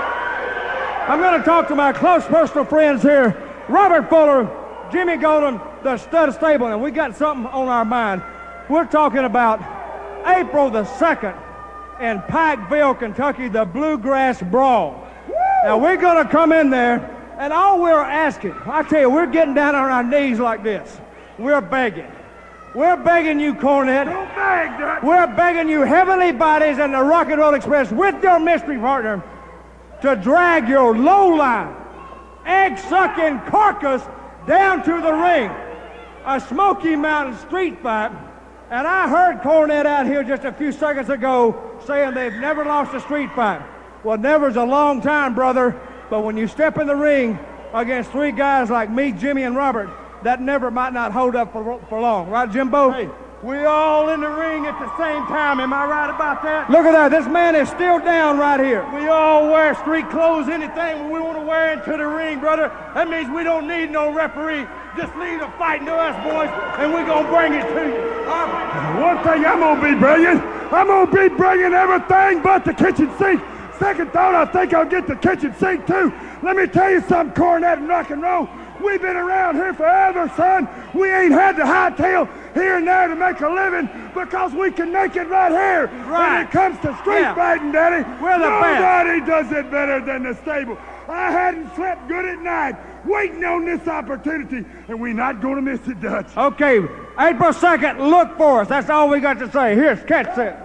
S10: I'm going to talk to my close personal friends here, Robert Fuller, Jimmy Golden, the Stud Stable, and we got something on our mind. We're talking about April the second in Pikeville, Kentucky, the Bluegrass Brawl. Woo! Now, we're going to come in there, and all we're asking, I tell you, we're getting down on our knees like this. We're begging. We're begging you, Cornette.
S9: Don't beg, Dutch.
S10: We're begging you, Heavenly Bodies and the Rock and Roll Express, with your mystery partner, to drag your low-line, egg-sucking carcass down to the ring. A Smoky Mountain street fight. And I heard Cornette out here just a few seconds ago saying they've never lost a street fight. Well, never's a long time, brother. But when you step in the ring against three guys like me, Jimmy, and Robert, that never might not hold up for, for long. Right, Jimbo?
S9: Hey, we all in the ring at the same time. Am I right about that?
S10: Look at that. This man is still down right here.
S9: We all wear street clothes, anything we want to wear into the ring, brother. That means we don't need no referee. Just leave the fighting to us, boys, and we're going to bring it to you. Right. One thing I'm going to be bringing, I'm going to be bringing everything but the kitchen sink. Second thought, I think I'll get the kitchen sink, too. Let me tell you something, Cornette and rock and roll. We've been around here forever, son. We ain't had to hightail here and there to make a living because we can make it right here.
S10: Right.
S9: When it comes to street
S10: Yeah.
S9: fighting, Daddy,
S10: We're the
S9: nobody does it better than the stable. I hadn't slept good at night waiting on this opportunity, and we're not going to miss it, Dutch.
S10: Okay, April second, look for us. That's all we got to say. Here's catch it.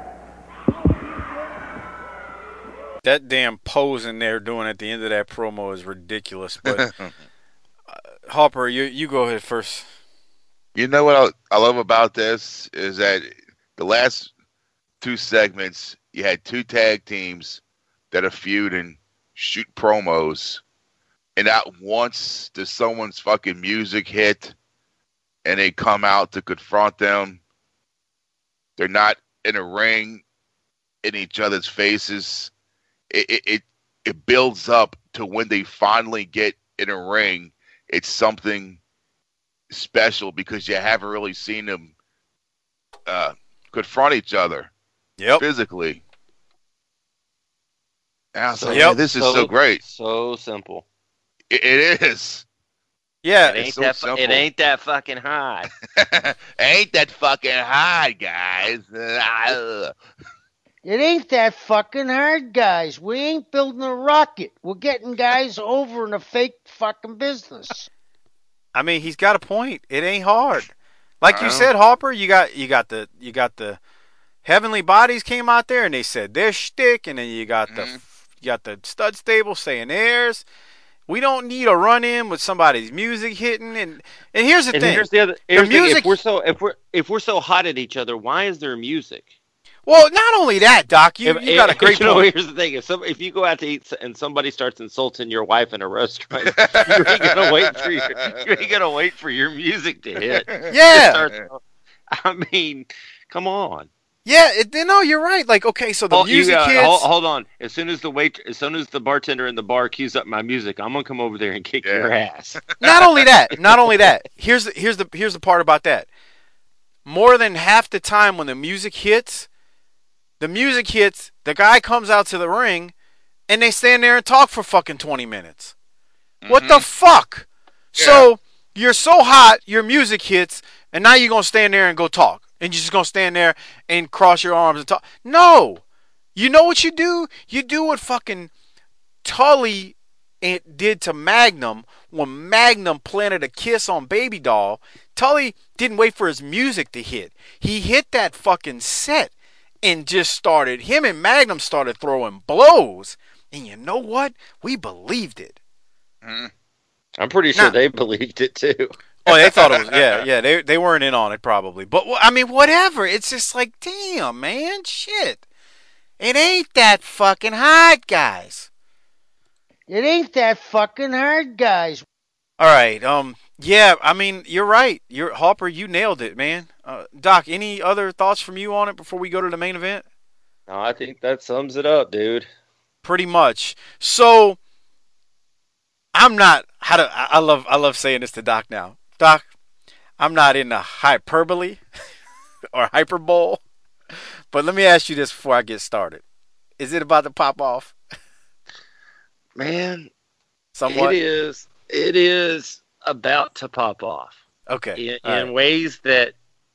S1: That damn posing they're doing at the end of that promo is ridiculous. But uh, Harper, you you go ahead first.
S3: You know what I, I love about this is that the last two segments, you had two tag teams that are feuding, shoot promos, and not once does someone's fucking music hit and they come out to confront them. They're not in a ring in each other's faces. It, it, it, it builds up to when they finally get in a ring. It's something special because you haven't really seen them uh, confront each other
S1: yep.
S3: physically. And I was
S2: So,
S3: like,
S1: yep.
S3: man, this is
S2: so,
S3: so great.
S2: So simple.
S3: It, it is.
S1: Yeah,
S2: It ain't
S3: so
S2: that. Fu-
S3: simple.
S2: it ain't that fucking hard.
S3: Ain't that fucking hard, guys?
S12: It ain't that fucking hard, guys. We ain't building a rocket. We're getting guys over in a fake fucking business.
S1: I mean, he's got a point. It ain't hard. Like you
S3: Wow.
S1: said, Harper, you got you got the you got the Heavenly Bodies came out there and they said their shtick, and then you got
S3: Mhm.
S1: the you got the Stud Stable saying theirs. We don't need a run in with somebody's music hitting, and and here's the
S2: And
S1: thing.
S2: here's the other. Here's the thing,
S1: music-
S2: If we're so if we're if we're so hot at each other, why is there music?
S1: Well, not only that, Doc, you,
S2: If-
S1: you got a
S2: if-
S1: great
S2: you know,
S1: point.
S2: here's the thing: if some, if you go out to eat and somebody starts insulting your wife in a restaurant, you ain't gonna wait for your you ain't gonna wait for your music to hit.
S1: Yeah.
S2: Start- I mean, come on.
S1: Yeah, it, no, you're right. Like, okay, so the
S2: Hold- you
S1: music
S2: got-
S1: hits.
S2: hold, hold on. As soon as the wait, as soon as the bartender in the bar cues up my music, I'm gonna come over there and kick
S3: Yeah.
S2: your ass.
S1: Not only that, not only that. Here's the, here's the here's the part about that. More than half the time when the music hits, the music hits, the guy comes out to the ring, and they stand there and talk for fucking twenty minutes.
S3: Mm-hmm.
S1: What the fuck?
S3: Yeah.
S1: So you're so hot, your music hits, and now you're going to stand there and go talk. And you're just going to stand there and cross your arms and talk. No. You know what you do? You do what fucking Tully did to Magnum when Magnum planted a kiss on Baby Doll. Tully didn't wait for his music to hit. He hit that fucking set and just started, him and Magnum started throwing blows. And you know what? We believed it.
S3: Mm-hmm.
S2: I'm pretty sure
S1: Now,
S2: they believed it too.
S1: Oh, they thought it was, yeah, yeah. They they weren't in on it probably. But, I mean, whatever. It's just like, damn, man, shit. It ain't that fucking hard, guys.
S12: It ain't that fucking hard, guys.
S1: All right. Um. Yeah. I mean, you're right. You're Hopper. You nailed it, man. Uh, Doc, any other thoughts from you on it before we go to the main event?
S2: No, I think that sums it up, dude.
S1: Pretty much. So, I'm not. How to? I love. I love saying this to Doc now. Doc, I'm not into hyperbole or hyperbole. But let me ask you this before I get started. Is it about to pop off?
S2: Man,
S1: somewhat.
S2: It is. It is about to pop off.
S1: Okay.
S2: In,
S1: right.
S2: in ways that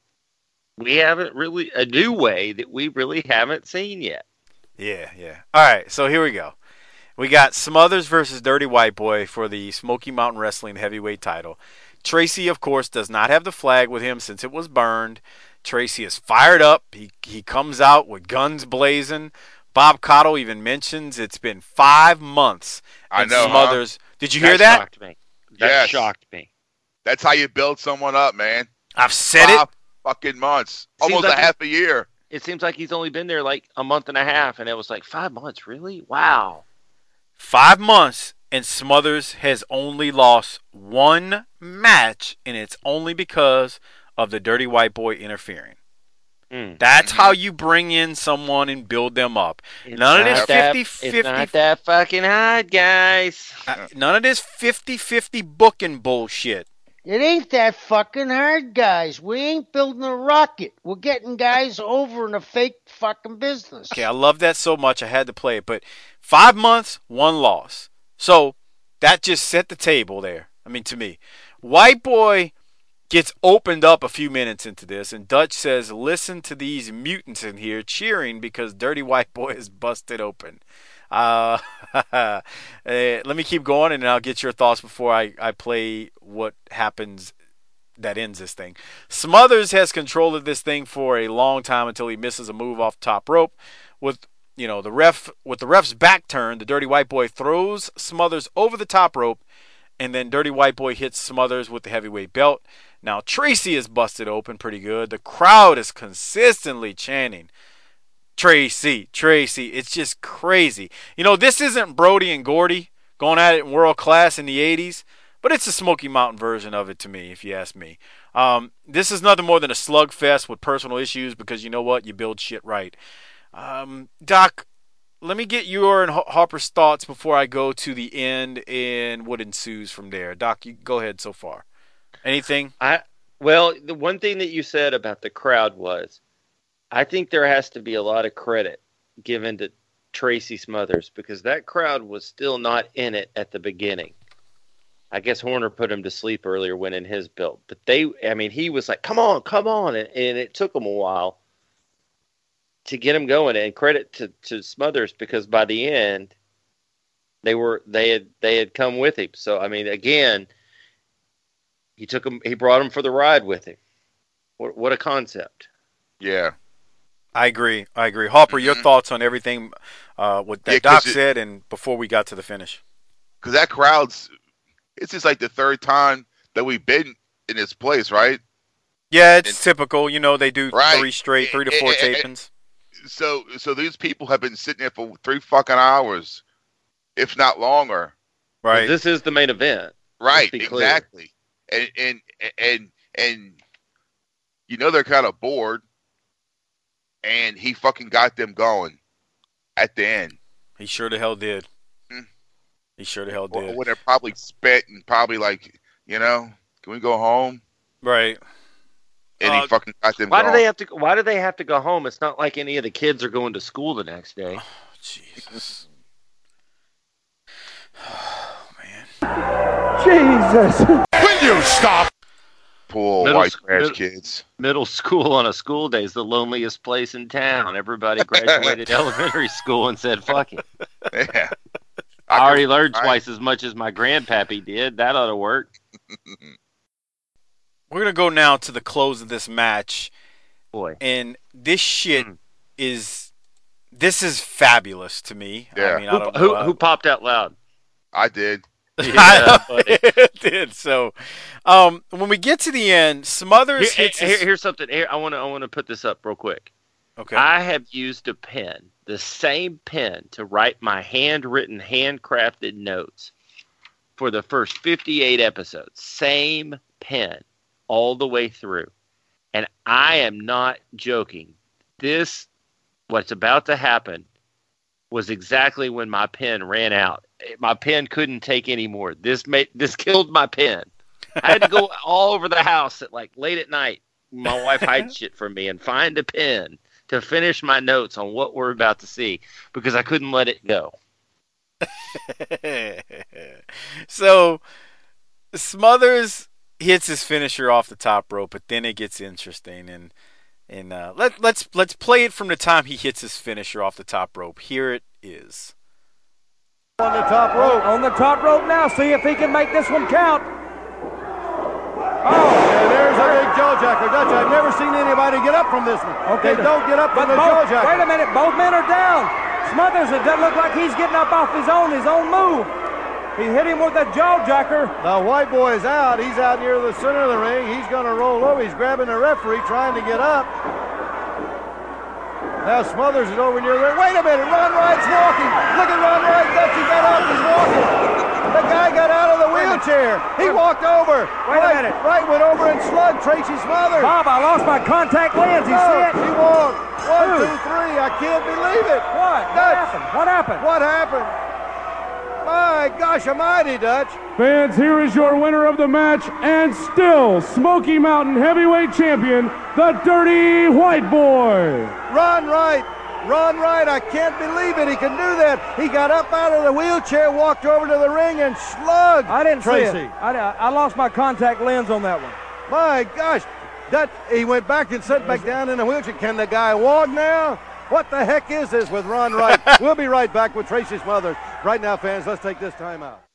S2: we haven't really, a new way that we really haven't seen yet.
S1: Yeah, yeah. All right, so here we go. We got Smothers versus Dirty White Boy for the Smoky Mountain Wrestling heavyweight title. Tracy, of course, does not have the flag with him since it was burned. Tracy is fired up. He he comes out with guns blazing. Bob Caudle even mentions it's been five months.
S3: I know.
S1: Smothers.
S3: Huh?
S1: Did you
S2: that
S1: hear that?
S2: Shocked me. That
S3: yes.
S2: shocked me.
S3: That's how you build someone up, man.
S1: I've said
S3: five
S1: it.
S3: Fucking months,
S2: Seems
S3: almost
S2: like
S3: a half a year.
S2: It seems like he's only been there like a month and a half, and it was like five months. Really? Wow.
S1: Five months, and Smothers has only lost one match, and it's only because of the Dirty White Boy interfering.
S2: Mm.
S1: That's
S3: mm-hmm.
S1: how you bring in someone and build them up.
S2: It's
S1: none of this
S2: that,
S1: fifty-fifty.
S2: It's not that fucking hard, guys.
S1: Uh, none of this fifty-fifty booking bullshit.
S12: It ain't that fucking hard, guys. We ain't building a rocket. We're getting guys over in a fake fucking business.
S1: Okay, I love that so much. I had to play it. But five months, one loss. So that just set the table there. I mean, to me. White Boy gets opened up a few minutes into this, and Dutch says, listen to these mutants in here cheering because Dirty White Boy is busted open. Uh, uh, let me keep going, and I'll get your thoughts before I, I play what happens that ends this thing. Smothers has control of this thing for a long time until he misses a move off the top rope. With you know the ref with the ref's back turned, the Dirty White Boy throws Smothers over the top rope, and then Dirty White Boy hits Smothers with the heavyweight belt. Now Tracy is busted open pretty good. The crowd is consistently chanting, Tracy, Tracy. It's just crazy. You know, this isn't Brody and Gordy going at it in world class in the eighties, but it's a Smoky Mountain version of it to me, if you ask me. Um, this is nothing more than a slugfest with personal issues because you know what? You build shit right. Um, Doc, let me get your and Harper's thoughts before I go to the end and what ensues from there. Doc, you go ahead so far. Anything?
S2: I well, the one thing that you said about the crowd was, I think there has to be a lot of credit given to Tracy Smothers because that crowd was still not in it at the beginning. I guess Horner put him to sleep earlier when in his build. But they, I mean, he was like, come on, come on. And, and it took him a while to get him going. And credit to, to Smothers because by the end, they were, they had, they had come with him. So, I mean, again, he took him, he brought him for the ride with him. What, what a concept.
S3: Yeah.
S1: I agree. I agree. Harper,
S3: mm-hmm.
S1: your thoughts on everything uh, what that
S3: yeah,
S1: Doc
S3: it,
S1: said and before we got to the finish.
S3: Because that crowd's, it's just like the third time that we've been in this place, right?
S1: Yeah, it's
S3: and,
S1: typical. You know, they do
S3: right.
S1: three straight, three to four
S3: and, and,
S1: tapings.
S3: So, so these people have been sitting there for three fucking hours, if not longer.
S1: Right.
S2: This is the main event.
S3: Right. Exactly. And, and, and, and, you know, they're kind of bored. And he fucking got them going at the end.
S1: He sure the hell did.
S3: Hmm.
S1: He sure the hell did.
S3: When they're probably spent and probably like, you know, can we go home?
S1: Right.
S3: And
S1: uh,
S3: he fucking got them
S2: why
S3: going.
S2: do they have to? Why do they have to go home? It's not like any of the kids are going to school the next day.
S1: Oh, Jesus.
S9: Jesus.
S3: Will you stop? Poor
S2: Middle
S3: white
S2: sc-
S3: trash
S2: middle-
S3: kids.
S2: Middle school on a school day is the loneliest place in town. Everybody graduated elementary school and said, fuck it.
S3: Yeah.
S2: I,
S3: I
S2: already
S3: can-
S2: learned
S3: I-
S2: twice as much as my grandpappy did. That ought to work.
S1: We're going to go now to the close of this match.
S2: Boy.
S1: And this shit
S2: Mm.
S1: is, this is fabulous to me.
S3: Yeah.
S1: I mean, I
S2: Who,
S1: don't know.
S2: who,
S1: uh,
S2: who popped out loud?
S3: I did.
S2: Yeah, buddy.
S1: I did. So, um, when we get to the end, Smothers
S2: Here,
S1: hits
S2: here-
S1: his...
S2: here's something. Here, I want to I want to put this up real quick.
S1: Okay.
S2: I have used a pen, the same pen, to write my handwritten, handcrafted notes for the first fifty-eight episodes. Same pen all the way through. And I am not joking. This, what's about to happen, was exactly when my pen ran out. My pen couldn't take any more. This made this killed my pen. I had to go all over the house at like late at night. My wife hides shit from me and find a pen to finish my notes on what we're about to see because I couldn't let it go.
S1: So, Smothers hits his finisher off the top rope, but then it gets interesting. And and uh, let let's let's play it from the time he hits his finisher off the top rope. Here it is.
S6: On the top rope.
S9: On the top rope now. See if he can make this one count.
S6: Oh, and there's a big jawjacker. Dutch, I've never seen anybody get up from this one.
S9: Okay,
S6: They don't get up from
S9: But
S6: the
S9: both,
S6: jawjacker.
S9: wait a minute, both men are down. Smothers, it doesn't look like he's getting up off his own, his own move. He hit him with a jawjacker.
S6: The white boy is out. He's out near the center of the ring. He's going to roll over. He's grabbing the referee, trying to get up. Now Smothers is over near there. Wait a minute, Ron Wright's walking. Look at Ron Wright. Dutch, he got up. He's walking. The guy got out of the wheelchair. He walked over.
S9: Wait a
S6: Wright,
S9: minute.
S6: Wright went over and slugged Tracy Smothers.
S9: Bob, I lost my contact lens. You
S6: No,
S9: see it?
S6: he walked. One,
S9: Who?
S6: two, three. I can't believe it.
S9: What? What
S6: Dutch.
S9: happened? What happened?
S6: What happened? My gosh almighty, Dutch.
S11: Fans, here is your winner of the match and still Smoky Mountain Heavyweight Champion, the Dirty White Boy.
S6: Ron Wright. Ron Wright, I can't believe it. He can do that. He got up out of the wheelchair, walked over to the ring, and slugged
S9: I didn't
S6: Tracy.
S9: see it. I, I lost my contact lens on that one.
S6: My gosh. That, he went back and sat back down in the wheelchair. Can the guy walk now? What the heck is this with Ron Wright? We'll be right back with Tracy Smothers. Right now, fans, let's take this time out.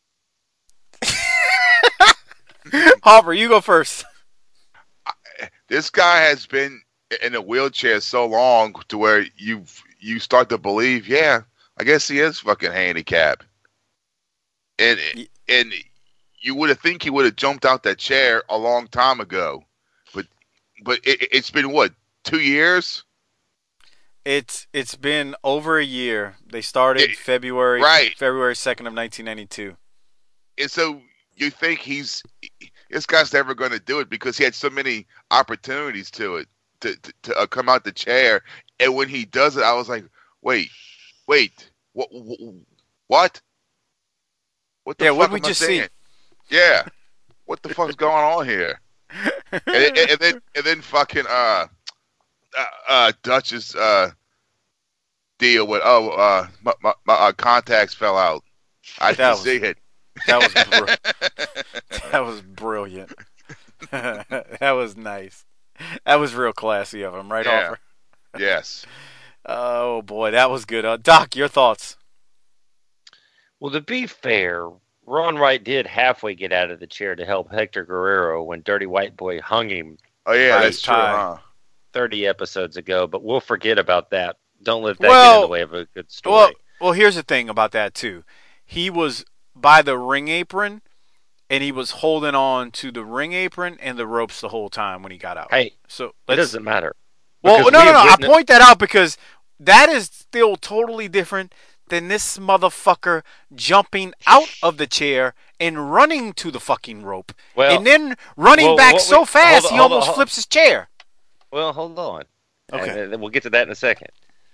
S1: Hopper, you go first.
S3: This guy has been in a wheelchair so long to where you you start to believe, yeah, I guess he is fucking handicapped. And and you would have think he would have jumped out that chair a long time ago, but but it, it's been what, two years?
S1: It's it's been over a year. They started
S3: It-
S1: February
S3: right.
S1: February second of nineteen ninety two.
S3: And so you think he's this guy's never going to do it because he had so many opportunities to it to to, to uh, come out the chair, and when he does it, I was like, wait, wait, what, what, what the
S1: Yeah,
S3: fuck
S1: what we
S3: am I
S1: just
S3: saying?
S1: see?
S3: Yeah, what the fuck's going on here? and, and, and then and then fucking uh uh, uh Dutch's uh deal with oh uh my my, my uh, contacts fell out. I
S1: That
S3: didn't
S1: was-
S3: see it.
S1: That was br- that was brilliant. That was nice. That was real classy of him, right,
S3: Yeah.
S1: Hopper?
S3: Yes.
S1: Oh boy, that was good. Uh, Doc, your thoughts?
S2: Well, to be fair, Ron Wright did halfway get out of the chair to help Hector Guerrero when Dirty White Boy hung him
S3: Oh yeah,
S1: Right,
S3: that's true,
S1: tie.
S3: huh?
S2: thirty episodes ago, but we'll forget about that. Don't let that get
S1: Well-
S2: in the way of a good story.
S1: Well, well, here's the thing about that too. He was by the ring apron, and he was holding on to the ring apron and the ropes the whole time when he got out.
S2: hey,
S1: So
S2: it
S1: let's,
S2: doesn't matter.
S1: Well,
S2: Because
S1: no,
S2: we
S1: no, no.
S2: have
S1: I
S2: witnessed-
S1: point that out because that is still totally different than this motherfucker jumping out of the chair and running to the fucking rope,
S2: Well-
S1: and then running
S2: well,
S1: back
S2: what
S1: so
S2: we-
S1: fast
S2: hold on,
S1: he
S2: hold on,
S1: almost
S2: hold-
S1: flips his chair.
S2: Well, hold on.
S1: Okay.
S2: And then we'll get to that in a second.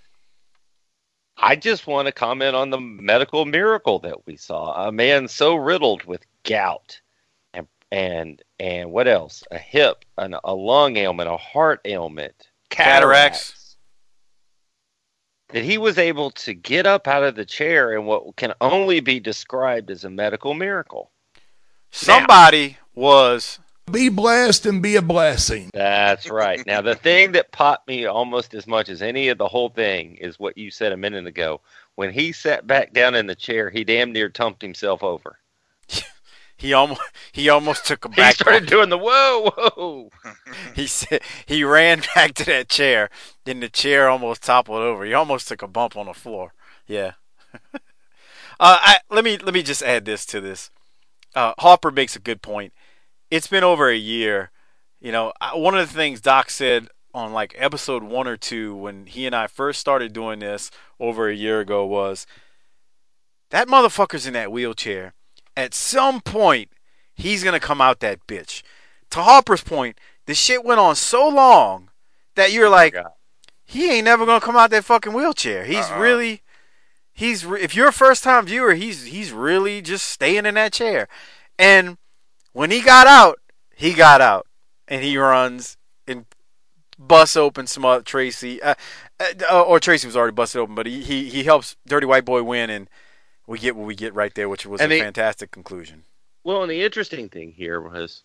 S2: I just want to comment on the medical miracle that we saw. A man so riddled with gout and and and what else? A hip, an, a lung ailment, a heart ailment,
S1: Cataracts.
S2: that he was able to get up out of the chair in what can only be described as a medical miracle.
S1: Somebody now, was
S13: be blessed and be a blessing.
S2: That's right. Now, the thing that popped me almost as much as any of the whole thing is what you said a minute ago. When he sat back down in the chair, he damn near tumped himself over.
S1: he almost he almost took a back.
S2: He started bump. doing the whoa whoa.
S1: he said he ran back to that chair, then the chair almost toppled over. He almost took a bump on the floor. Yeah. uh, I, let me let me just add this to this. Uh, Harper makes a good point. It's been over a year. You know, one of the things Doc said on like episode one or two when he and I first started doing this over a year ago was that motherfucker's in that wheelchair. At some point, he's going to come out that bitch. To Harper's point, the shit went on so long that you're like, he ain't never going to come out that fucking wheelchair. He's uh-uh. really, he's re- if you're a first-time viewer, he's he's really just staying in that chair. And when he got out, he got out. And he runs and busts open some other Tracy. Uh, uh, or Tracy was already busted open, but he, he, he helps Dirty White Boy win, and we get what we get right there, which was and a the, fantastic conclusion.
S2: Well, and the interesting thing here was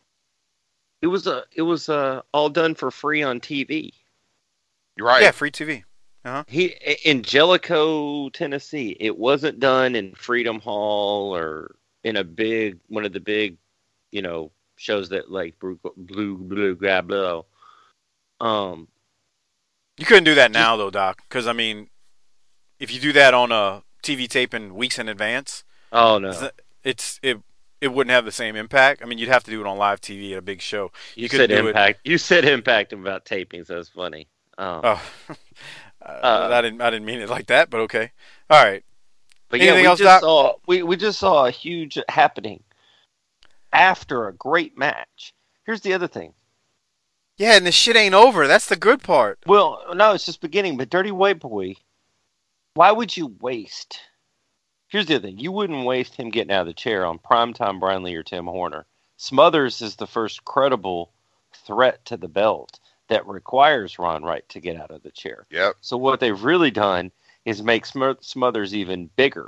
S2: it was a it was uh, all done for free on T V.
S3: You're right.
S1: Yeah, free T V. Uh-huh.
S2: He in Jellicoe, Tennessee. It wasn't done in Freedom Hall or in a big one of the big, you know, shows that like blue blue blue blah, blah. Um,
S1: you couldn't do that now though, Doc, because I mean, if you do that on a T V taping weeks in advance,
S2: oh no,
S1: it's it it wouldn't have the same impact. I mean, you'd have to do it on live T V at a big show.
S2: You, you said impact. It. You said impact about tapings. That was funny. Um,
S1: oh, uh, I didn't I didn't mean it like that, but okay, all right.
S2: But
S1: Anything
S2: yeah, we
S1: else,
S2: just
S1: Doc?
S2: saw we we just saw a huge happening after a great match. Here's the other thing.
S1: Yeah, and the shit ain't over. That's the good part.
S2: Well, no, it's just beginning. But Dirty White Boy, why would you waste? Here's the other thing. You wouldn't waste him getting out of the chair on Primetime Brian Lee or Tim Horner. Smothers is the first credible threat to the belt that requires Ron Wright to get out of the chair.
S3: Yep.
S2: So what they've really done is make Smothers even bigger.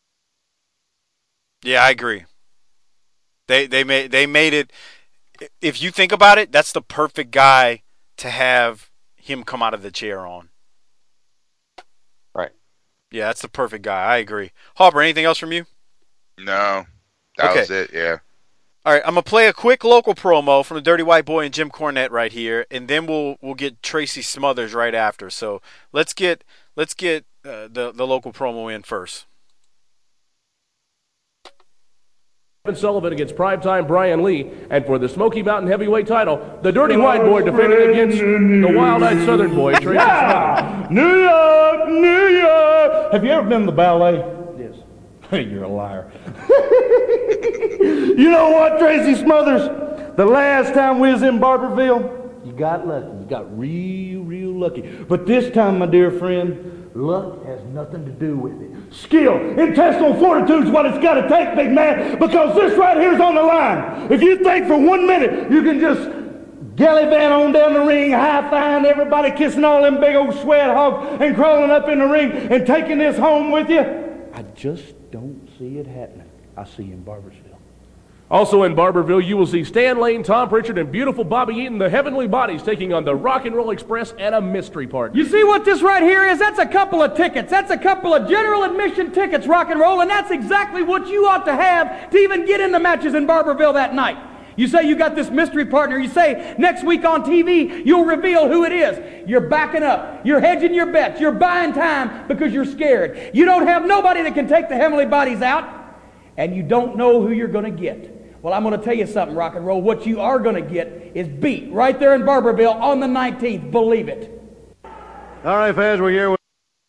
S1: Yeah, I agree. They they made they made it. If you think about it, that's the perfect guy to have him come out of the chair on.
S2: Right.
S1: Yeah, that's the perfect guy. I agree. Harper, anything else from you?
S3: No. That
S1: okay.
S3: was it, yeah.
S1: All right, I'm going to play a quick local promo from the Dirty White Boy and Jim Cornette right here, and then we'll we'll get Tracy Smothers right after. So let's get let's get uh, the, the local promo in first.
S7: Kevin Sullivan against Primetime Brian Lee, and for the Smoky Mountain Heavyweight title, the Dirty White Boy defending against the Wild-Eyed Southern Boy, Tracy
S9: yeah!
S7: Smothers.
S9: New York, New York! Have you ever been to the ballet?
S7: Yes.
S9: You're a liar. You know what, Tracy Smothers? The last time we was in Barberville, you got lucky. You got real, real lucky. But this time, my dear friend, luck has nothing to do with it. Skill, intestinal fortitude is what it's got to take, big man, because this right here is on the line. If you think for one minute you can just gallivant on down the ring, high-fiving everybody, kissing all them big old sweat hogs, and crawling up in the ring and taking this home with you, I just don't see it happening. I see you in Barbersville.
S7: Also in Barberville, you will see Stan Lane, Tom Pritchard, and beautiful Bobby Eaton, the Heavenly Bodies, taking on the Rock and Roll Express and a mystery partner.
S14: You see what this right here is? That's a couple of tickets. That's a couple of general admission tickets, Rock and Roll, and that's exactly what you ought to have to even get in the matches in Barberville that night. You say you got this mystery partner. You say next week on T V, you'll reveal who it is. You're backing up. You're hedging your bets. You're buying time because you're scared. You don't have nobody that can take the Heavenly Bodies out, and you don't know who you're going to get. Well, I'm going to tell you something, Rock and Roll. What you are going to get is beat right there in Barberville on the nineteenth. Believe it.
S6: All right, fans, we're here with...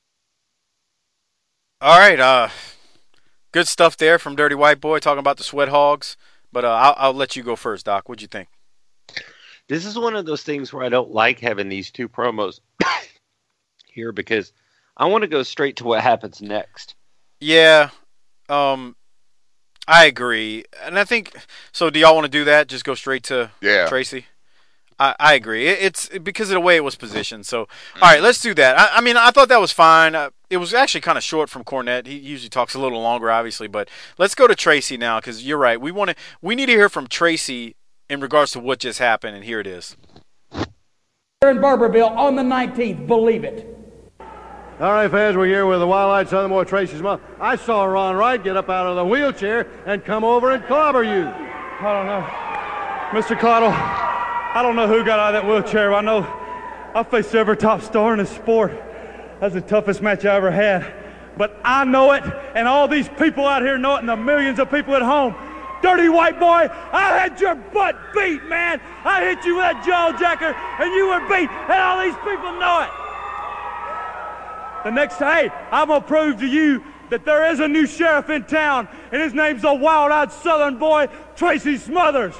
S1: All right, uh, good stuff there from Dirty White Boy talking about the Sweat Hogs. But uh, I'll, I'll let you go first, Doc. What'd you think?
S2: This is one of those things where I don't like having these two promos here because I want to go straight to what happens next.
S1: Yeah, um... I agree. And I think, so do y'all want to do that? Just go straight to
S3: yeah.
S1: Tracy? I, I agree. It, it's because of the way it was positioned. So, all right, let's do that. I, I mean, I thought that was fine. Uh, it was actually kind of short from Cornette. He usually talks a little longer, obviously. But let's go to Tracy now, because you're right. We want to. We need to hear from Tracy in regards to what just happened, and here it is.
S14: In Barberville on the nineteenth, believe it.
S6: All right, fans, we're here with the Wildlight Southern Boy, Tracy's mom. I saw Ron Wright get up out of the wheelchair and come over and clobber you.
S11: I don't know. Mister Cottle, I don't know who got out of that wheelchair. But I know I faced every top star in the sport. That's the toughest match I ever had. But I know it, and all these people out here know it, and the millions of people at home. Dirty White Boy, I had your butt beat, man. I hit you with that jawjacker, and you were beat, and all these people know it. The next day, I'm going to prove to you that there is a new sheriff in town, and his name's the wild-eyed Southern boy, Tracy Smothers.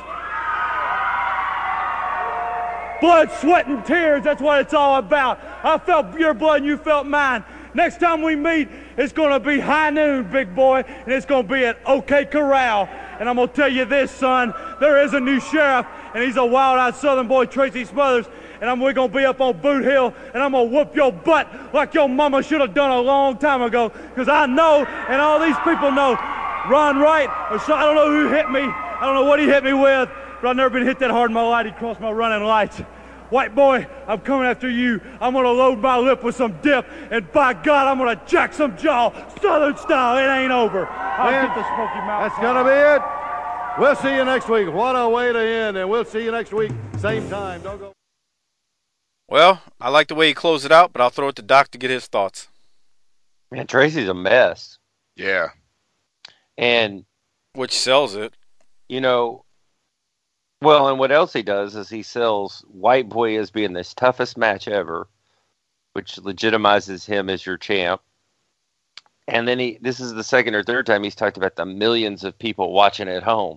S11: Blood, sweat, and tears, that's what it's all about. I felt your blood and you felt mine. Next time we meet, it's going to be high noon, big boy, and it's going to be at OK Corral. And I'm going to tell you this, son, there is a new sheriff, and he's a wild-eyed Southern boy, Tracy Smothers, and I'm, we're going to be up on Boot Hill, and I'm going to whoop your butt like your mama should have done a long time ago, because I know, and all these people know, Ron Wright, or so, I don't know who hit me, I don't know what he hit me with, but I've never been hit that hard in my life. He crossed my running lights. White boy, I'm coming after you. I'm going to load my lip with some dip, and by God, I'm going to jack some jaw, Southern style. It ain't over. I'll
S6: And
S11: get the Smoky Mountain.
S6: That's going to be it. We'll see you next week. What a way to end, and we'll see you next week, same time. Don't go.
S1: Well, I like the way he closed it out, but I'll throw it to Doc to get his thoughts.
S2: Man, Tracy's a mess.
S3: Yeah.
S2: And
S1: which sells it.
S2: You know, well, and what else he does is he sells White Boy as being this toughest match ever, which legitimizes him as your champ. And then he, this is the second or third time he's talked about the millions of people watching at home.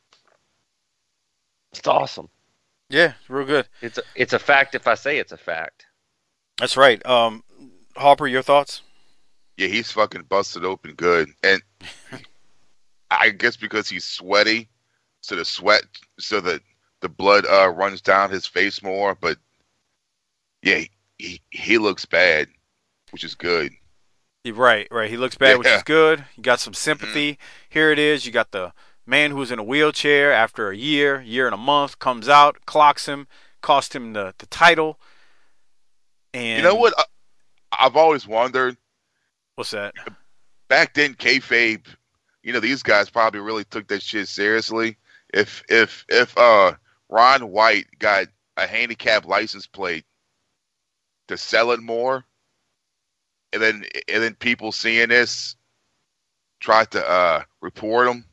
S2: It's awesome.
S1: Yeah, real good.
S2: It's a, it's a fact if I say it's a fact.
S1: That's right. Um, Harper, your thoughts?
S3: Yeah, he's fucking busted open good. And I guess because he's sweaty, so the sweat, so that the blood uh, runs down his face more. But yeah, he, he looks bad, which is good.
S1: Right, right. He looks bad,
S3: yeah.
S1: which is good. You got some sympathy. Mm-hmm. Here it is. You got the man who's in a wheelchair after a year, year and a month, comes out, clocks him, cost him the, the title. And
S3: you know what? I, I've always wondered.
S1: What's that?
S3: Back then, kayfabe, you know, these guys probably really took that shit seriously. If if if uh Ron White got a handicap license plate to sell it more, and then and then people seeing this try to uh, report him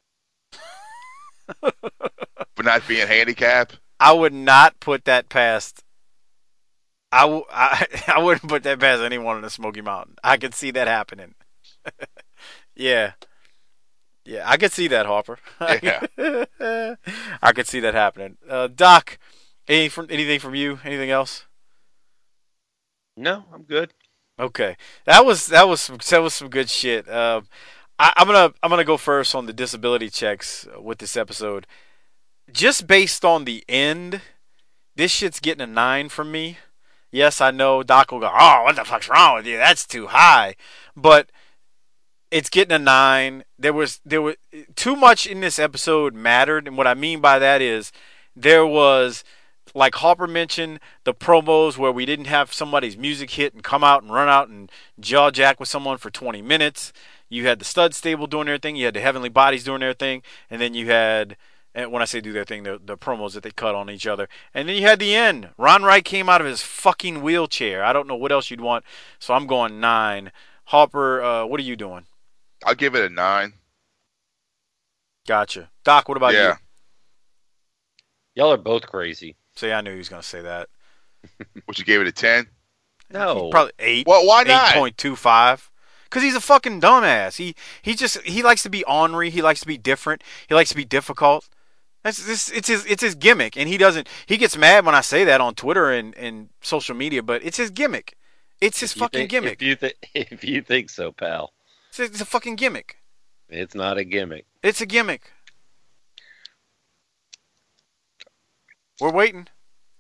S3: for not being handicapped,
S1: I would not put that past. I, w- I, I wouldn't put that past anyone in the Smoky Mountain. I could see that happening. yeah. Yeah, I could see that, Harper.
S3: Yeah.
S1: I could see that happening. Uh, Doc, any from, anything from you? Anything else?
S2: No, I'm good.
S1: Okay, that was that was some, that was some good shit. Uh, I, I'm gonna I'm gonna go first on the disability checks with this episode. Just based on the end, this shit's getting a nine from me. Yes, I know Doc will go, oh, what the fuck's wrong with you? That's too high. But it's getting a nine. There was there was too much in this episode mattered, and what I mean by that is there was, like Harper mentioned, the promos where we didn't have somebody's music hit and come out and run out and jaw jack with someone for twenty minutes. You had the stud stable doing their thing. You had the Heavenly Bodies doing their thing. And then you had, and when I say do their thing, the, the promos that they cut on each other. And then you had the end. Ron Wright came out of his fucking wheelchair. I don't know what else you'd want. So I'm going nine. Harper, uh, what are you doing?
S3: I'll give it a nine.
S1: Gotcha. Doc, what about
S3: yeah.
S1: you?
S2: Y'all are both crazy.
S1: See, I knew he was going to say that.
S3: What, you gave it a ten?
S2: No.
S1: Probably eight.
S3: Well, why not?
S1: eight point two five. Because he's a fucking dumbass. He he just he likes to be ornery. He likes to be different. He likes to be difficult. That's this. It's his it's his gimmick, and he doesn't. He gets mad when I say that on Twitter and, and social media, but it's his gimmick. It's his
S2: If you
S1: fucking
S2: think-
S1: gimmick.
S2: If you, th- if you think so, pal,
S1: It's a, it's a fucking gimmick.
S2: it's not a gimmick.
S1: It's a gimmick. We're waiting.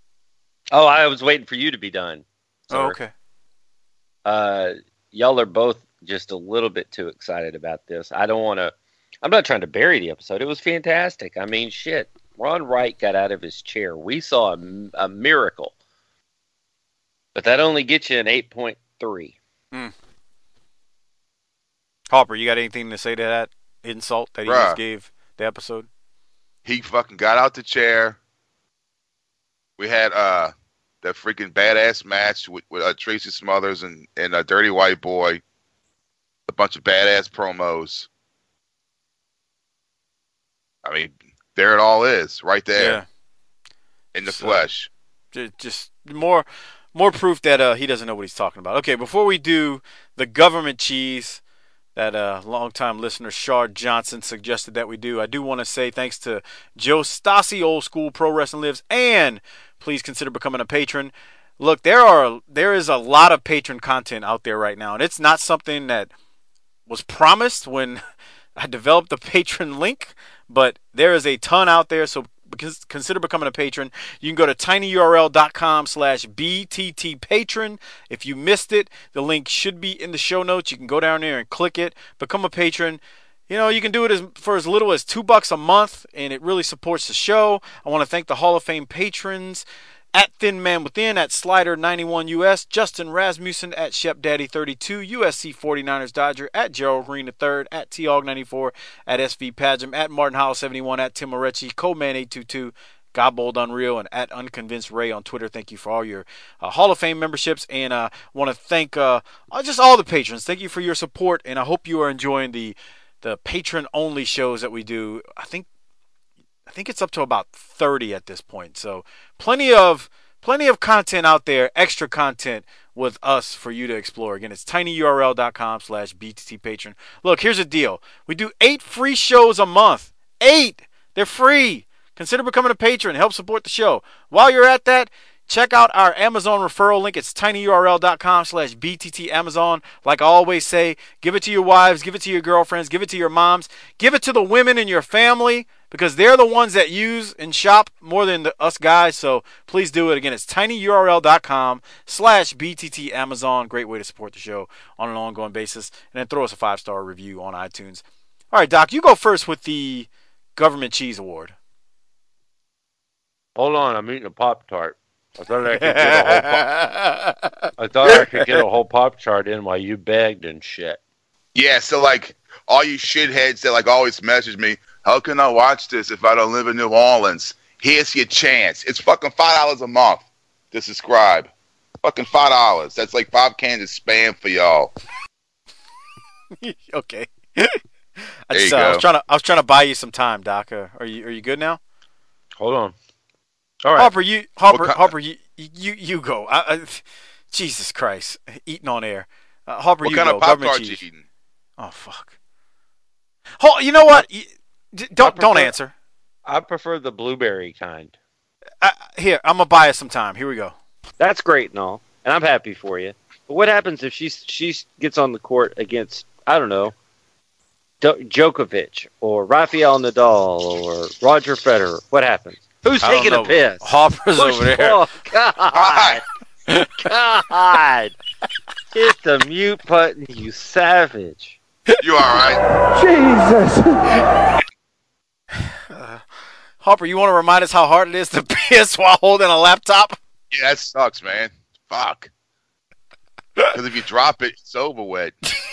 S2: Oh, I was waiting for you to be done.
S1: Sir. Oh, okay.
S2: Uh, y'all are both just a little bit too excited about this. I don't want to. I'm not trying to bury the episode. It was fantastic. I mean, shit. Ron Wright got out of his chair. We saw a, a miracle. But that only gets you an eight point three.
S1: Mm. Hopper, you got anything to say to that insult that he
S3: Bruh.
S1: just gave the episode?
S3: He fucking got out the chair. We had uh that freaking badass match with, with uh, Tracy Smothers and, and a Dirty White Boy. A bunch of badass promos. I mean, there it all is, right there.
S1: Yeah.
S3: In the
S1: So,
S3: flesh.
S1: Just more more proof that uh, he doesn't know what he's talking about. Okay, before we do the government cheese that uh, longtime listener Shard Johnson suggested that we do, I do want to say thanks to Joe Stassi, Old School Pro Wrestling Lives, and please consider becoming a patron. Look, there are there is a lot of patron content out there right now, and it's not something that was promised when I developed the patron link, but there is a ton out there, so consider becoming a patron. You can go to tinyurl.com slash bttpatron. If you missed it, the link should be in the show notes. You can go down there and click it, become a patron. You know, you can do it as, for as little as two bucks a month, and it really supports the show. I want to thank the Hall of Fame patrons at Thin Man Within, at Slider ninety-one U S, Justin Rasmussen, at Shep Daddy thirty-two, U S C forty-niners Dodger, at Gerald Green the third, at T Og ninety-four, at S V Padgham, at Martin Howell seventy-one, at Tim Moretti, Coleman eight two two, Godbold Unreal, and at Unconvinced Ray on Twitter. Thank you for all your uh, Hall of Fame memberships, and I uh, want to thank uh, just all the patrons. Thank you for your support, and I hope you are enjoying the the patron-only shows that we do. I think I think it's up to about thirty at this point. So plenty of plenty of content out there, extra content with us for you to explore. Again, it's tinyurl.com slash bttpatron. Look, here's the deal. We do eight free shows a month. Eight! They're free. Consider becoming a patron. Help support the show. While you're at that, check out our Amazon referral link. It's tinyurl.com slash bttamazon. Like I always say, give it to your wives, give it to your girlfriends, give it to your moms, give it to the women in your family, because they're the ones that use and shop more than the, us guys. So please do it. Again, it's tinyurl.com slash bttamazon. Great way to support the show on an ongoing basis. And then throw us a five-star review on iTunes. All right, Doc, you go first with the Government Cheese Award.
S2: Hold on, I'm eating a Pop-Tart. I thought I could get a whole pop- I thought I could get a whole Pop-Tart in while you begged and shit.
S3: Yeah, so like all you shitheads that like always message me, how can I watch this if I don't live in New Orleans? Here's your chance. It's fucking five dollars a month to subscribe. Fucking five dollars. That's like five cans of Spam for y'all.
S1: Okay. I, just,
S3: you
S1: uh,
S3: go.
S1: I was trying to I was trying to buy you some time, Doc. Uh, are you are you good now?
S2: Hold on. All right.
S1: Harper, you Harper,
S3: kind-
S1: Harper, you you you go. I, I, Jesus Christ, eating on air. Uh, Harper,
S3: What
S1: you
S3: kind
S1: go.
S3: of Pop-Tart
S1: Government
S3: you
S1: cheese.
S3: eating?
S1: Oh fuck. Hold, you know what? You, d- don't
S2: prefer-
S1: don't answer.
S2: I prefer the blueberry kind.
S1: Uh, here, I'm gonna buy us some time. Here we go.
S2: That's great and all, and I'm happy for you. But what happens if she she gets on the court against, I don't know, Do- Djokovic or Rafael Nadal or Roger Federer? What happens? Who's
S1: I don't
S2: taking a
S1: know.
S2: piss?
S1: Harper's
S2: Push-
S1: over there.
S2: Oh, God. God. Hit the mute button, you savage.
S3: You all right?
S9: Jesus.
S1: Uh, Harper, you want to remind us how hard it is to piss while holding a laptop?
S3: Yeah, that sucks, man. Fuck. Because if you drop it, it's over with.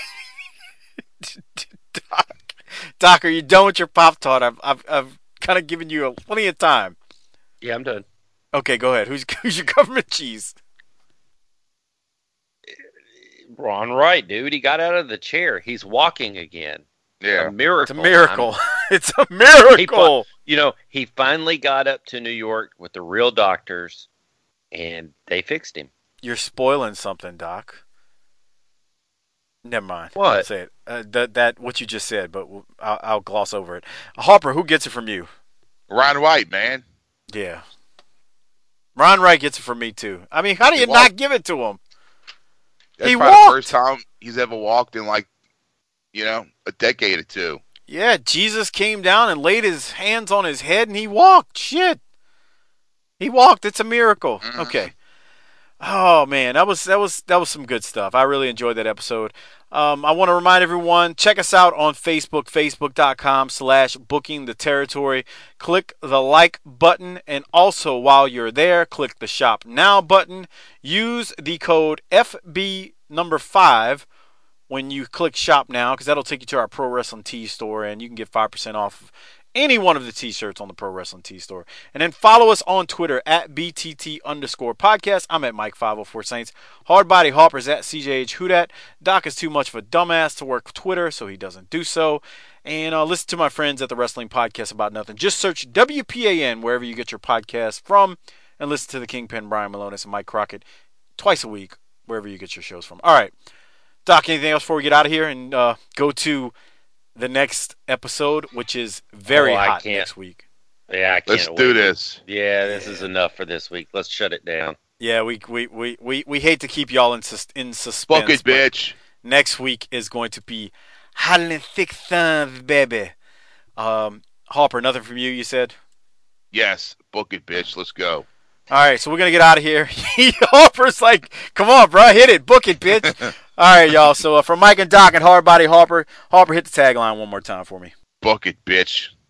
S1: Doc, Doc, are you done with your Pop-Tart? I've I've I've kind of given you a, plenty of time.
S2: Yeah, I'm done.
S1: Okay, go ahead. Who's who's your government cheese?
S2: Ron Wright, dude. He got out of the chair. He's walking again.
S3: Yeah.
S2: A miracle.
S1: It's a miracle.
S2: I'm-
S1: It's a
S2: He
S1: miracle.
S2: fi- you know, he finally got up to New York with the real doctors, and they fixed him.
S1: You're spoiling something, Doc. Never mind.
S2: What?
S1: I'll say it. Uh, that that what you just said, but we'll, I'll, I'll gloss over it. Harper, who gets it from you?
S3: Ron White, man.
S1: Yeah. Ron Wright gets it from me too. I mean, how do
S3: He
S1: you
S3: walked-
S1: not give it to him?
S3: That's
S1: He
S3: probably
S1: walked.
S3: the first time he's ever walked in like, you know, a decade or two.
S1: Yeah, Jesus came down and laid his hands on his head and he walked. Shit. He walked. It's a miracle. Mm-hmm. Okay. Oh man, that was that was that was some good stuff. I really enjoyed that episode. Um, I want to remind everyone, check us out on Facebook, facebook.com slash booking the territory. Click the like button, and also while you're there, click the shop now button. Use the code F B number five when you click shop now, because that'll take you to our Pro Wrestling Tee store, and you can get five percent off of any one of the t-shirts on the Pro Wrestling Tee store. And then follow us on Twitter at B T T underscore podcast. I'm at Mike five oh four Saints. Hardbody Harper's at C J H Houdat. Doc is too much of a dumbass to work Twitter, so he doesn't do so. And uh, listen to my friends at the Wrestling Podcast About Nothing. Just search W P A N wherever you get your podcast from, and listen to the Kingpin, Brian Malonis, and Mike Crockett twice a week, wherever you get your shows from. All right. Doc, anything else before we get out of here and uh, go to the next episode, which is very
S2: oh,
S1: hot next week?
S2: Yeah, I can't
S3: Let's
S2: wait.
S3: do this.
S2: Yeah, this is enough for this week. Let's shut it down.
S1: Yeah, we we, we, we, we hate to keep y'all in, sus- in suspense.
S3: Fuck it, bitch.
S1: Next week is going to be hot and thick thumbs, baby. Um, Harper, nothing from you, you said?
S3: Yes, book it, bitch. Let's go.
S1: All right, so we're going to get out of here. Harper's like, come on, bro, hit it. Book it, bitch. All right, y'all. So uh, from Mike and Doc and Hardbody Harper, Harper, hit the tagline one more time for me.
S3: Book it, bitch.